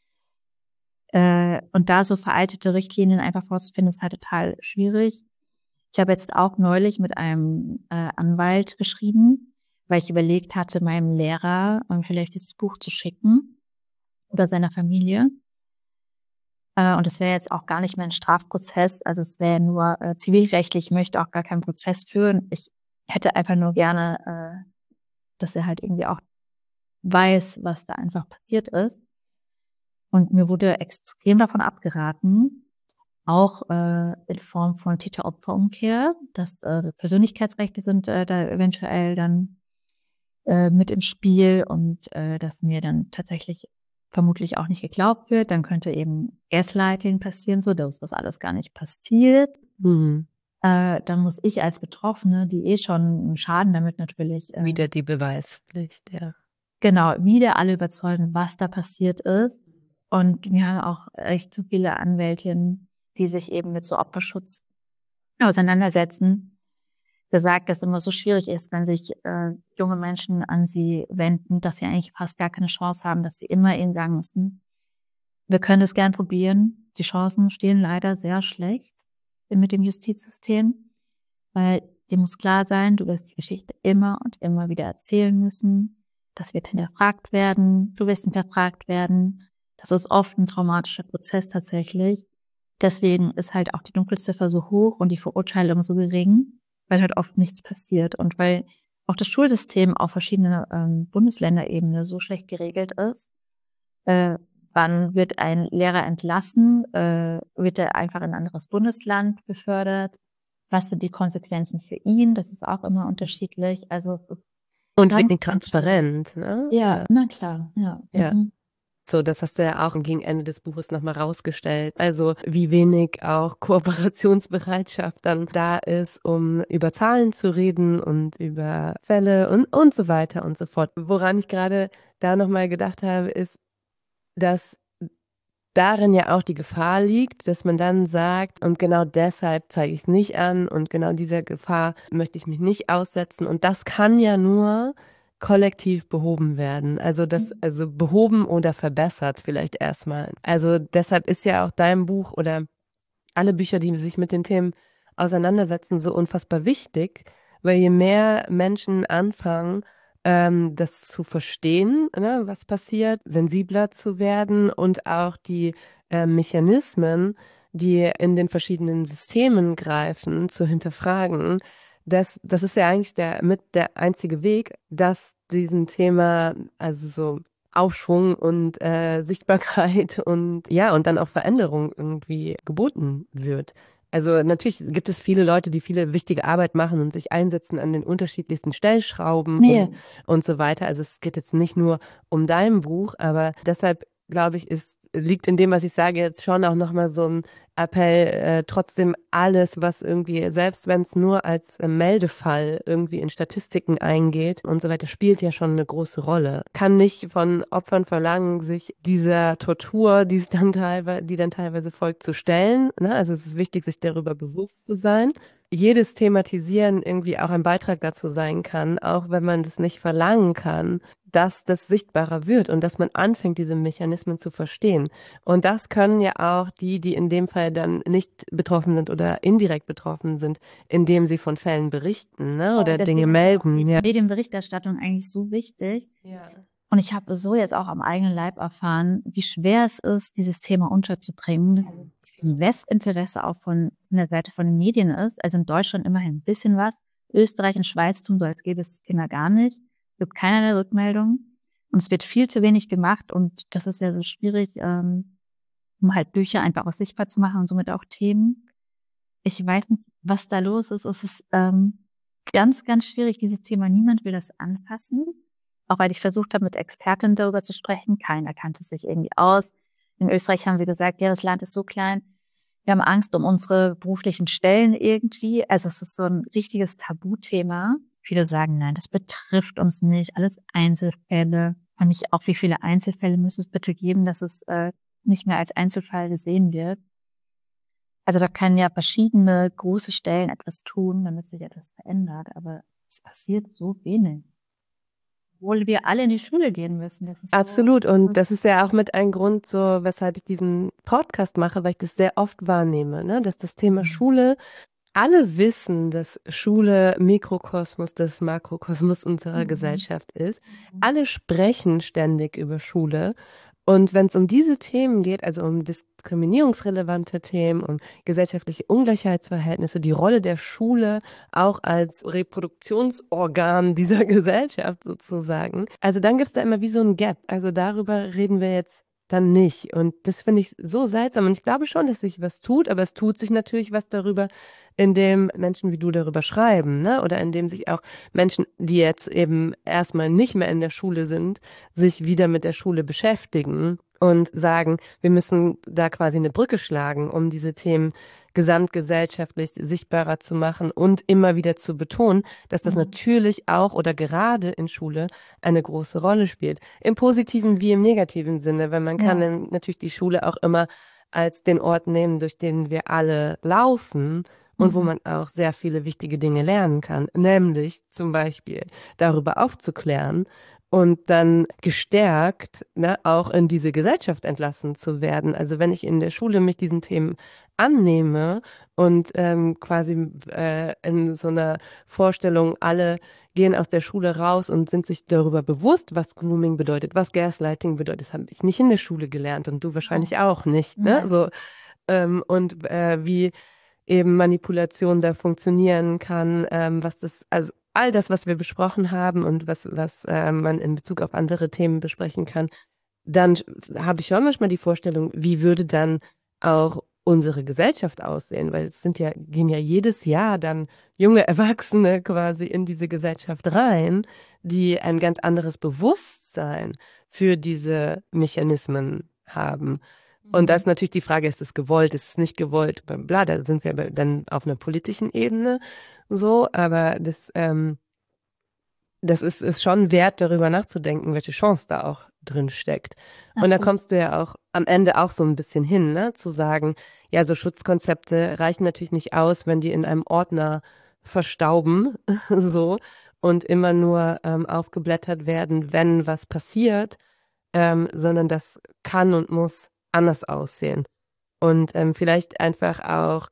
Äh, und da so veraltete Richtlinien einfach vorzufinden, ist halt total schwierig. Ich habe jetzt auch neulich mit einem äh, Anwalt geschrieben, weil ich überlegt hatte, meinem Lehrer ähm, vielleicht dieses Buch zu schicken oder seiner Familie. Äh, und es wäre jetzt auch gar nicht mehr ein Strafprozess, also es wäre nur äh, zivilrechtlich, ich möchte auch gar keinen Prozess führen. Ich hätte einfach nur gerne, äh, dass er halt irgendwie auch weiß, was da einfach passiert ist. Und mir wurde extrem davon abgeraten, auch äh, in Form von Täter-Opfer-Umkehr, dass äh, Persönlichkeitsrechte sind äh, da eventuell dann äh, mit im Spiel und äh, dass mir dann tatsächlich vermutlich auch nicht geglaubt wird. Dann könnte eben Gaslighting passieren, so dass das alles gar nicht passiert. Mhm. Äh, dann muss ich als Betroffene, die eh schon einen Schaden damit natürlich äh, Wieder die Beweispflicht, ja. genau wieder alle überzeugen, was da passiert ist. Und wir haben auch echt so viele Anwältinnen, die sich eben mit so Opferschutz auseinandersetzen, gesagt, dass es immer so schwierig ist, wenn sich äh, junge Menschen an sie wenden, dass sie eigentlich fast gar keine Chance haben, dass sie immer ihnen sagen müssen, wir können es gern probieren. Die Chancen stehen leider sehr schlecht mit dem Justizsystem, weil dir muss klar sein, du wirst die Geschichte immer und immer wieder erzählen müssen. Das wird hinterfragt werden, du wirst hinterfragt werden. Das ist oft ein traumatischer Prozess tatsächlich. Deswegen ist halt auch die Dunkelziffer so hoch und die Verurteilung so gering, weil halt oft nichts passiert und weil auch das Schulsystem auf verschiedene ähm, Bundesländerebene so schlecht geregelt ist. Äh, wann wird ein Lehrer entlassen? Äh, wird er einfach in ein anderes Bundesland befördert? Was sind die Konsequenzen für ihn? Das ist auch immer unterschiedlich. Also es ist Und ganz, wenig ganz transparent, ne? ja, na klar, ja. Ja. Mhm. So, das hast du ja auch gegen Ende des Buches nochmal rausgestellt. Also wie wenig auch Kooperationsbereitschaft dann da ist, um über Zahlen zu reden und über Fälle und, und so weiter und so fort. Woran ich gerade da nochmal gedacht habe, ist, dass darin ja auch die Gefahr liegt, dass man dann sagt, und genau deshalb zeige ich es nicht an und genau dieser Gefahr möchte ich mich nicht aussetzen. Und das kann ja nur kollektiv behoben werden. Also das, also behoben oder verbessert vielleicht erstmal. Also deshalb ist ja auch dein Buch oder alle Bücher, die sich mit den Themen auseinandersetzen, so unfassbar wichtig, weil je mehr Menschen anfangen, ähm, das zu verstehen, ne, was passiert, sensibler zu werden und auch die äh, Mechanismen, die in den verschiedenen Systemen greifen, zu hinterfragen, das, das ist ja eigentlich der, mit der einzige Weg, dass diesem Thema, also so Aufschwung und äh, Sichtbarkeit und ja, und dann auch Veränderung irgendwie geboten wird. Also natürlich gibt es viele Leute, die viele wichtige Arbeit machen und sich einsetzen an den unterschiedlichsten Stellschrauben Nee. und, und so weiter. Also es geht jetzt nicht nur um dein Buch, aber deshalb glaube ich, ist, liegt in dem, was ich sage, jetzt schon auch nochmal so ein Appell, äh, trotzdem alles, was irgendwie, selbst wenn es nur als äh, Meldefall irgendwie in Statistiken eingeht und so weiter, spielt ja schon eine große Rolle. Kann nicht von Opfern verlangen, sich dieser Tortur, die es dann teilweise, die dann teilweise folgt, zu stellen. Ne? Also es ist wichtig, sich darüber bewusst zu sein. Jedes Thematisieren irgendwie auch ein Beitrag dazu sein kann, auch wenn man das nicht verlangen kann, dass das sichtbarer wird und dass man anfängt, diese Mechanismen zu verstehen. Und das können ja auch die, die in dem Fall dann nicht betroffen sind oder indirekt betroffen sind, indem sie von Fällen berichten, ne? Oder Dinge melden. Ja. Medienberichterstattung eigentlich so wichtig. Ja. Und ich habe so jetzt auch am eigenen Leib erfahren, wie schwer es ist, dieses Thema unterzubringen. Investinteresse auch von der Seite von den Medien ist. Also in Deutschland immerhin ein bisschen was. Österreich und Schweiz tun so, als gäbe es das Thema gar nicht. Es gibt keinerlei Rückmeldungen. Und es wird viel zu wenig gemacht. Und das ist ja so schwierig, ähm, um halt Bücher einfach auch sichtbar zu machen und somit auch Themen. Ich weiß nicht, was da los ist. Es ist ähm, ganz, ganz schwierig, dieses Thema. Niemand will das anfassen. Auch weil ich versucht habe, mit Expertinnen darüber zu sprechen. Keiner kannte sich irgendwie aus. In Österreich haben wir gesagt, ja, das Land ist so klein. Wir haben Angst um unsere beruflichen Stellen irgendwie. Also es ist so ein richtiges Tabuthema. Viele sagen, nein, das betrifft uns nicht. Alles Einzelfälle. Für mich auch, wie viele Einzelfälle müsste es bitte geben, dass es äh, nicht mehr als Einzelfall gesehen wird. Also da können ja verschiedene große Stellen etwas tun, damit sich etwas verändert. Aber es passiert so wenig. Obwohl wir alle in die Schule gehen müssen. Das ist Absolut. so, Und das ist ja auch mit ein Grund, so weshalb ich diesen Podcast mache, weil ich das sehr oft wahrnehme, ne? Dass das Thema Schule, alle wissen, dass Schule Mikrokosmos des Makrokosmos unserer Mhm. Gesellschaft ist. Alle sprechen ständig über Schule. Und wenn es um diese Themen geht, also um diskriminierungsrelevante Themen, um gesellschaftliche Ungleichheitsverhältnisse, die Rolle der Schule auch als Reproduktionsorgan dieser Gesellschaft sozusagen, also dann gibt es da immer wie so ein Gap. Also darüber reden wir jetzt dann nicht. Und das finde ich so seltsam. Und ich glaube schon, dass sich was tut, aber es tut sich natürlich was darüber, indem Menschen wie du darüber schreiben, ne? Oder indem sich auch Menschen, die jetzt eben erstmal nicht mehr in der Schule sind, sich wieder mit der Schule beschäftigen und sagen, wir müssen da quasi eine Brücke schlagen, um diese Themen gesamtgesellschaftlich sichtbarer zu machen und immer wieder zu betonen, dass das Mhm. natürlich auch oder gerade in Schule eine große Rolle spielt. Im positiven wie im negativen Sinne, weil man kann Ja. dann natürlich die Schule auch immer als den Ort nehmen, durch den wir alle laufen und wo Mhm. man auch sehr viele wichtige Dinge lernen kann, nämlich zum Beispiel darüber aufzuklären und dann gestärkt, ne, auch in diese Gesellschaft entlassen zu werden. Also wenn ich in der Schule mich diesen Themen annehme und ähm, quasi äh, in so einer Vorstellung, alle gehen aus der Schule raus und sind sich darüber bewusst, was Grooming bedeutet, was Gaslighting bedeutet. Das habe ich nicht in der Schule gelernt und du wahrscheinlich auch nicht, ne? Nein. So, ähm, und äh, wie eben Manipulation da funktionieren kann, ähm, was das, also all das, was wir besprochen haben und was, was äh, man in Bezug auf andere Themen besprechen kann, dann habe ich schon manchmal die Vorstellung, wie würde dann auch unsere Gesellschaft aussehen, weil es sind ja, gehen ja jedes Jahr dann junge Erwachsene quasi in diese Gesellschaft rein, die ein ganz anderes Bewusstsein für diese Mechanismen haben. Und da ist natürlich die Frage, ist es gewollt, ist es nicht gewollt, bla, bla, da sind wir dann auf einer politischen Ebene so, aber das, ähm, das ist, ist schon wert, darüber nachzudenken, welche Chance da auch drin steckt. Und da Absolut. kommst du ja auch am Ende auch so ein bisschen hin, ne, zu sagen, ja, so Schutzkonzepte reichen natürlich nicht aus, wenn die in einem Ordner verstauben, so, und immer nur ähm, aufgeblättert werden, wenn was passiert, ähm, sondern das kann und muss anders aussehen. Und ähm, vielleicht einfach auch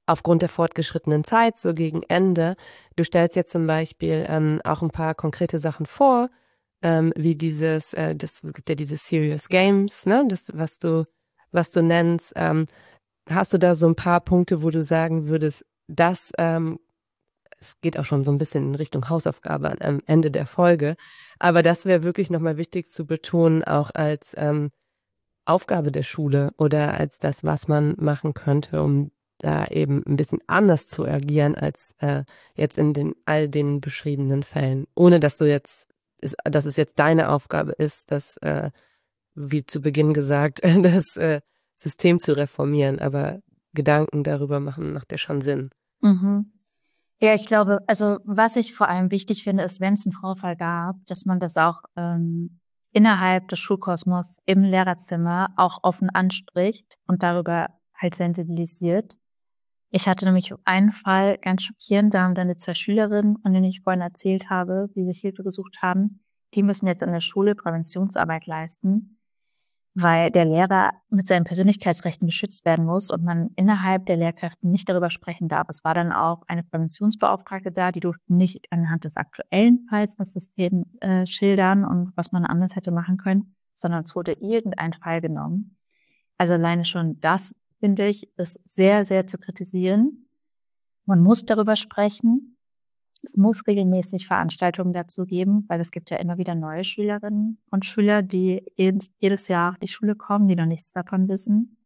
aufgrund der fortgeschrittenen Zeit, so gegen Ende. Du stellst jetzt zum Beispiel ähm, auch ein paar konkrete Sachen vor, ähm, wie dieses, äh, das gibt ja diese Serious Games, ne, das, was du, was du nennst. Ähm, hast du da so ein paar Punkte, wo du sagen würdest, das, ähm, es geht auch schon so ein bisschen in Richtung Hausaufgabe am Ende der Folge, aber das wäre wirklich nochmal wichtig zu betonen, auch als ähm, Aufgabe der Schule oder als das, was man machen könnte, um da eben ein bisschen anders zu agieren als äh, jetzt in den all den beschriebenen Fällen. Ohne dass du jetzt, ist, dass es jetzt deine Aufgabe ist, das, äh, wie zu Beginn gesagt, das äh, System zu reformieren, aber Gedanken darüber machen macht ja schon Sinn. Mhm. Ja, ich glaube, also was ich vor allem wichtig finde, ist, wenn es einen Vorfall gab, dass man das auch ähm, innerhalb des Schulkosmos im Lehrerzimmer auch offen anspricht und darüber halt sensibilisiert. Ich hatte nämlich einen Fall, ganz schockierend, da haben dann zwei Schülerinnen, von denen ich vorhin erzählt habe, die sich Hilfe gesucht haben, die müssen jetzt an der Schule Präventionsarbeit leisten, weil der Lehrer mit seinen Persönlichkeitsrechten geschützt werden muss und man innerhalb der Lehrkräfte nicht darüber sprechen darf. Es war dann auch eine Präventionsbeauftragte da, die durfte nicht anhand des aktuellen Falls das System äh, schildern und was man anders hätte machen können, sondern es wurde irgendein Fall genommen. Also alleine schon das, finde ich, ist sehr, sehr zu kritisieren. Man muss darüber sprechen. Es muss regelmäßig Veranstaltungen dazu geben, weil es gibt ja immer wieder neue Schülerinnen und Schüler, die jedes, jedes Jahr auf die Schule kommen, die noch nichts davon wissen.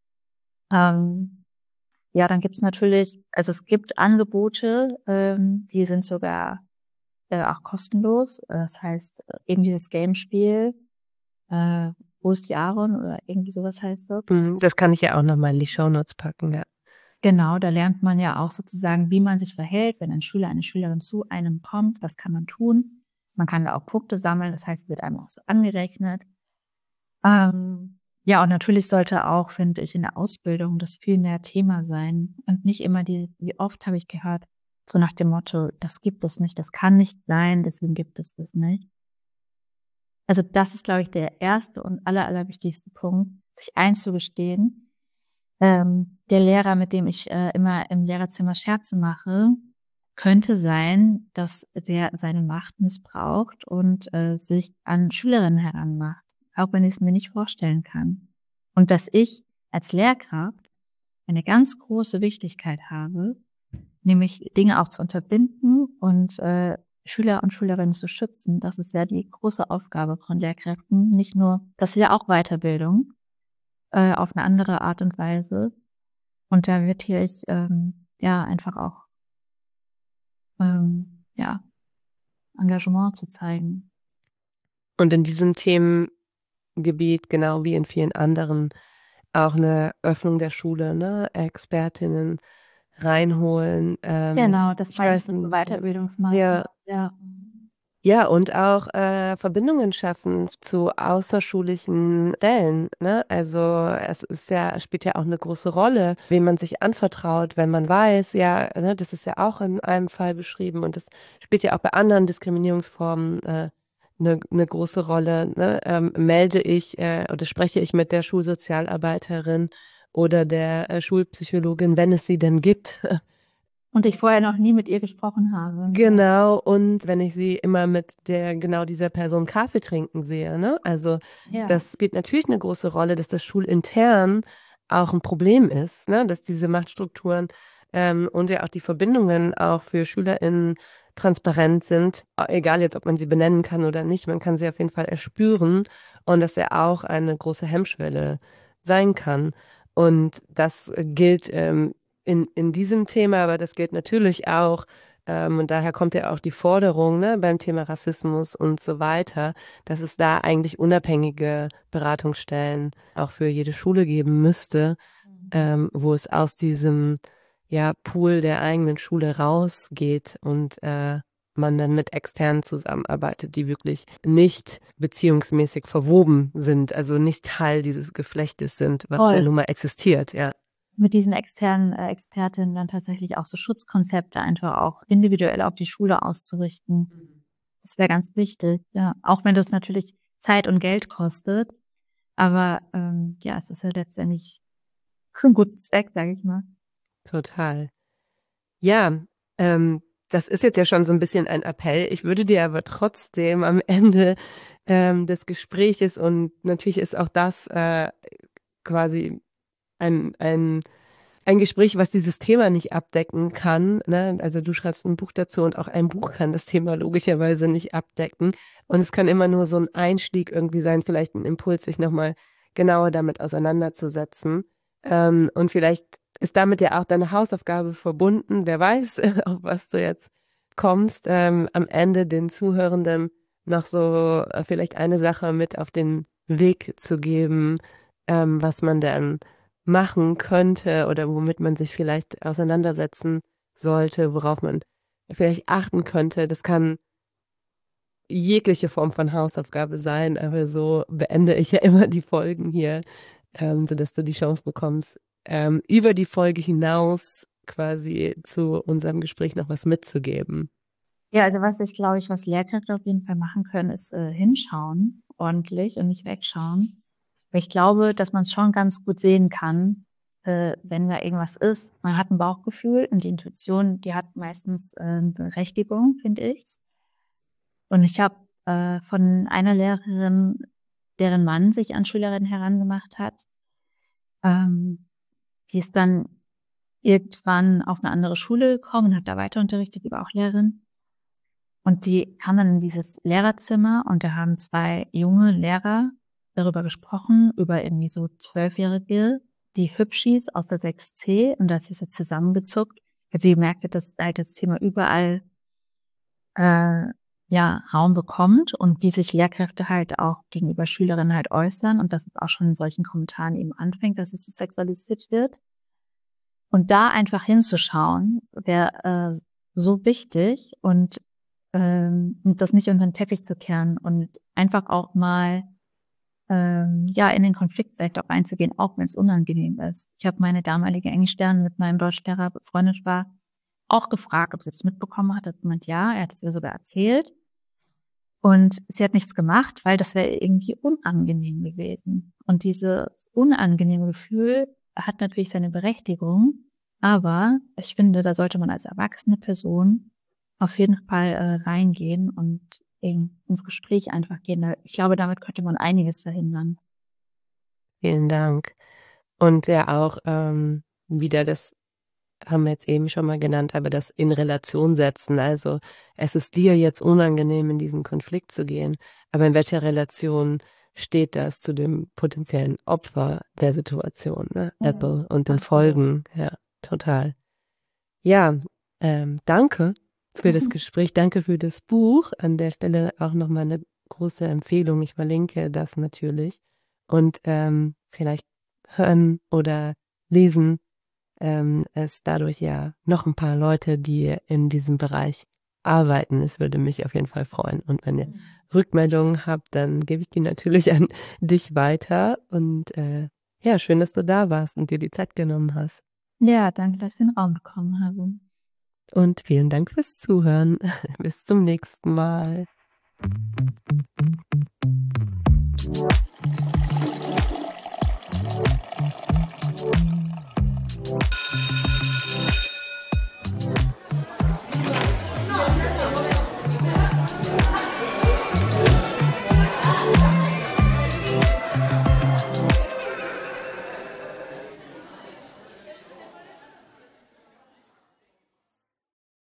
Ähm, ja, dann gibt's natürlich, also es gibt Angebote, ähm, die sind sogar äh, auch kostenlos. Das heißt, irgendwie das Gamespiel, äh, Wo ist die Aaron oder irgendwie sowas heißt das. Mhm, das kann ich ja auch nochmal in die Shownotes packen, ja. Genau, da lernt man ja auch sozusagen, wie man sich verhält, wenn ein Schüler, eine Schülerin zu einem kommt. Was kann man tun? Man kann da auch Punkte sammeln, das heißt, wird einem auch so angerechnet. Ähm, ja, und natürlich sollte auch, finde ich, in der Ausbildung das viel mehr Thema sein und nicht immer dieses, wie oft habe ich gehört, so nach dem Motto, das gibt es nicht, das kann nicht sein, deswegen gibt es das nicht. Also das ist, glaube ich, der erste und aller, allerwichtigste Punkt, sich einzugestehen, ähm, der Lehrer, mit dem ich äh, immer im Lehrerzimmer Scherze mache, könnte sein, dass der seine Macht missbraucht und äh, sich an Schülerinnen heranmacht, auch wenn ich es mir nicht vorstellen kann. Und dass ich als Lehrkraft eine ganz große Wichtigkeit habe, nämlich Dinge auch zu unterbinden und äh, Schüler und Schülerinnen zu schützen. Das ist ja die große Aufgabe von Lehrkräften. Nicht nur, das ist ja auch Weiterbildung äh, auf eine andere Art und Weise. Und da wird hier ich ähm, ja einfach auch ähm, ja Engagement zu zeigen. Und in diesem Themengebiet, genau wie in vielen anderen, auch eine Öffnung der Schule, ne, Expertinnen reinholen. Ähm, Genau, das ich meine ich weiß mit so nicht. Weiterbildungsmaßnahmen. Ja, Ja. ja, und auch äh, Verbindungen schaffen zu außerschulischen Stellen, ne? Also es ist ja, spielt ja auch eine große Rolle, wem man sich anvertraut, wenn man weiß, ja, ne, das ist ja auch in einem Fall beschrieben und das spielt ja auch bei anderen Diskriminierungsformen äh, eine, eine große Rolle, ne? Ähm, melde ich äh, oder spreche ich mit der Schulsozialarbeiterin oder der äh, Schulpsychologin, wenn es sie denn gibt. Und ich vorher noch nie mit ihr gesprochen habe. Genau, und wenn ich sie immer mit der, genau dieser Person Kaffee trinken sehe, ne? Also Ja. das spielt natürlich eine große Rolle, dass das schulintern auch ein Problem ist, ne? Dass diese Machtstrukturen ähm, und ja auch die Verbindungen auch für SchülerInnen transparent sind, egal jetzt, ob man sie benennen kann oder nicht, man kann sie auf jeden Fall erspüren und dass er auch eine große Hemmschwelle sein kann. Und das gilt ähm, in, in diesem Thema, aber das gilt natürlich auch ähm, und daher kommt ja auch die Forderung, ne, beim Thema Rassismus und so weiter, dass es da eigentlich unabhängige Beratungsstellen auch für jede Schule geben müsste, ähm, wo es aus diesem ja, Pool der eigenen Schule rausgeht und äh, man dann mit externen zusammenarbeitet, die wirklich nicht beziehungsmäßig verwoben sind, also nicht Teil dieses Geflechtes sind, was ja Toll. nun mal existiert, ja. Mit diesen externen äh, Expertinnen dann tatsächlich auch so Schutzkonzepte einfach auch individuell auf die Schule auszurichten. Das wäre ganz wichtig, ja. Auch wenn das natürlich Zeit und Geld kostet. Aber ähm, ja, es ist ja letztendlich für einen guten Zweck, sage ich mal. Total. Ja, ähm, das ist jetzt ja schon so ein bisschen ein Appell. Ich würde dir aber trotzdem am Ende ähm, des Gespräches, und natürlich ist auch das äh, quasi ein, ein, ein Gespräch, was dieses Thema nicht abdecken kann. Ne? Also du schreibst ein Buch dazu und auch ein Buch kann das Thema logischerweise nicht abdecken. Und es kann immer nur so ein Einstieg irgendwie sein, vielleicht ein Impuls, sich nochmal genauer damit auseinanderzusetzen. Ähm, und vielleicht ist damit ja auch deine Hausaufgabe verbunden. Wer weiß, auf was du jetzt kommst, ähm, am Ende den Zuhörenden noch so äh, vielleicht eine Sache mit auf den Weg zu geben, ähm, was man dann machen könnte oder womit man sich vielleicht auseinandersetzen sollte, worauf man vielleicht achten könnte. Das kann jegliche Form von Hausaufgabe sein, aber so beende ich ja immer die Folgen hier, ähm, sodass du die Chance bekommst, ähm, über die Folge hinaus quasi zu unserem Gespräch noch was mitzugeben. Ja, also was ich glaube ich, was Lehrkräfte auf jeden Fall machen können, ist äh, hinschauen ordentlich und nicht wegschauen. Weil ich glaube, dass man es schon ganz gut sehen kann, äh, wenn da irgendwas ist. Man hat ein Bauchgefühl und die Intuition, die hat meistens äh, eine Berechtigung, finde ich. Und ich habe äh, von einer Lehrerin, deren Mann sich an Schülerinnen herangemacht hat, ähm, die ist dann irgendwann auf eine andere Schule gekommen und hat da weiter unterrichtet, die war auch Lehrerin. Und die kam dann in dieses Lehrerzimmer und da haben zwei junge Lehrer darüber gesprochen, über irgendwie so Zwölfjährige, die Hübschis aus der sechs C, und da ist sie so zusammengezuckt, weil sie gemerkt hat, dass halt das Thema überall äh, ja Raum bekommt und wie sich Lehrkräfte halt auch gegenüber Schülerinnen halt äußern und dass es auch schon in solchen Kommentaren eben anfängt, dass es so sexualisiert wird. Und da einfach hinzuschauen, wäre äh, so wichtig und ähm, das nicht unter den Teppich zu kehren und einfach auch mal ähm, ja in den Konflikt vielleicht auch einzugehen, auch wenn es unangenehm ist. Ich habe meine damalige Englischlehrerin mit meinem Deutschlehrer befreundet war, auch gefragt, ob sie das mitbekommen hat. Hat gemeint, ja, er hat es ihr sogar erzählt. Und sie hat nichts gemacht, weil das wäre irgendwie unangenehm gewesen. Und dieses unangenehme Gefühl hat natürlich seine Berechtigung, aber ich finde, da sollte man als erwachsene Person auf jeden Fall äh, reingehen und eben ins Gespräch einfach gehen. Ich glaube, damit könnte man einiges verhindern. Vielen Dank. Und ja auch ähm, wieder das haben wir jetzt eben schon mal genannt, aber das in Relation setzen. Also es ist dir jetzt unangenehm, in diesen Konflikt zu gehen, aber in welcher Relation steht das zu dem potenziellen Opfer der Situation, ne? Ja, Apple und den absolut. Folgen. Ja, total. Ja, ähm, danke für das Gespräch, danke für das Buch. An der Stelle auch nochmal eine große Empfehlung. Ich verlinke das natürlich. Und ähm, vielleicht hören oder lesen ähm, es dadurch ja noch ein paar Leute, die in diesem Bereich arbeiten. Es würde mich auf jeden Fall freuen. Und wenn ihr Mhm. Rückmeldungen habt, dann gebe ich die natürlich an dich weiter. Und äh, ja, schön, dass du da warst und dir die Zeit genommen hast. Ja, danke, dass ich den Raum bekommen habe. Und vielen Dank fürs Zuhören. Bis zum nächsten Mal.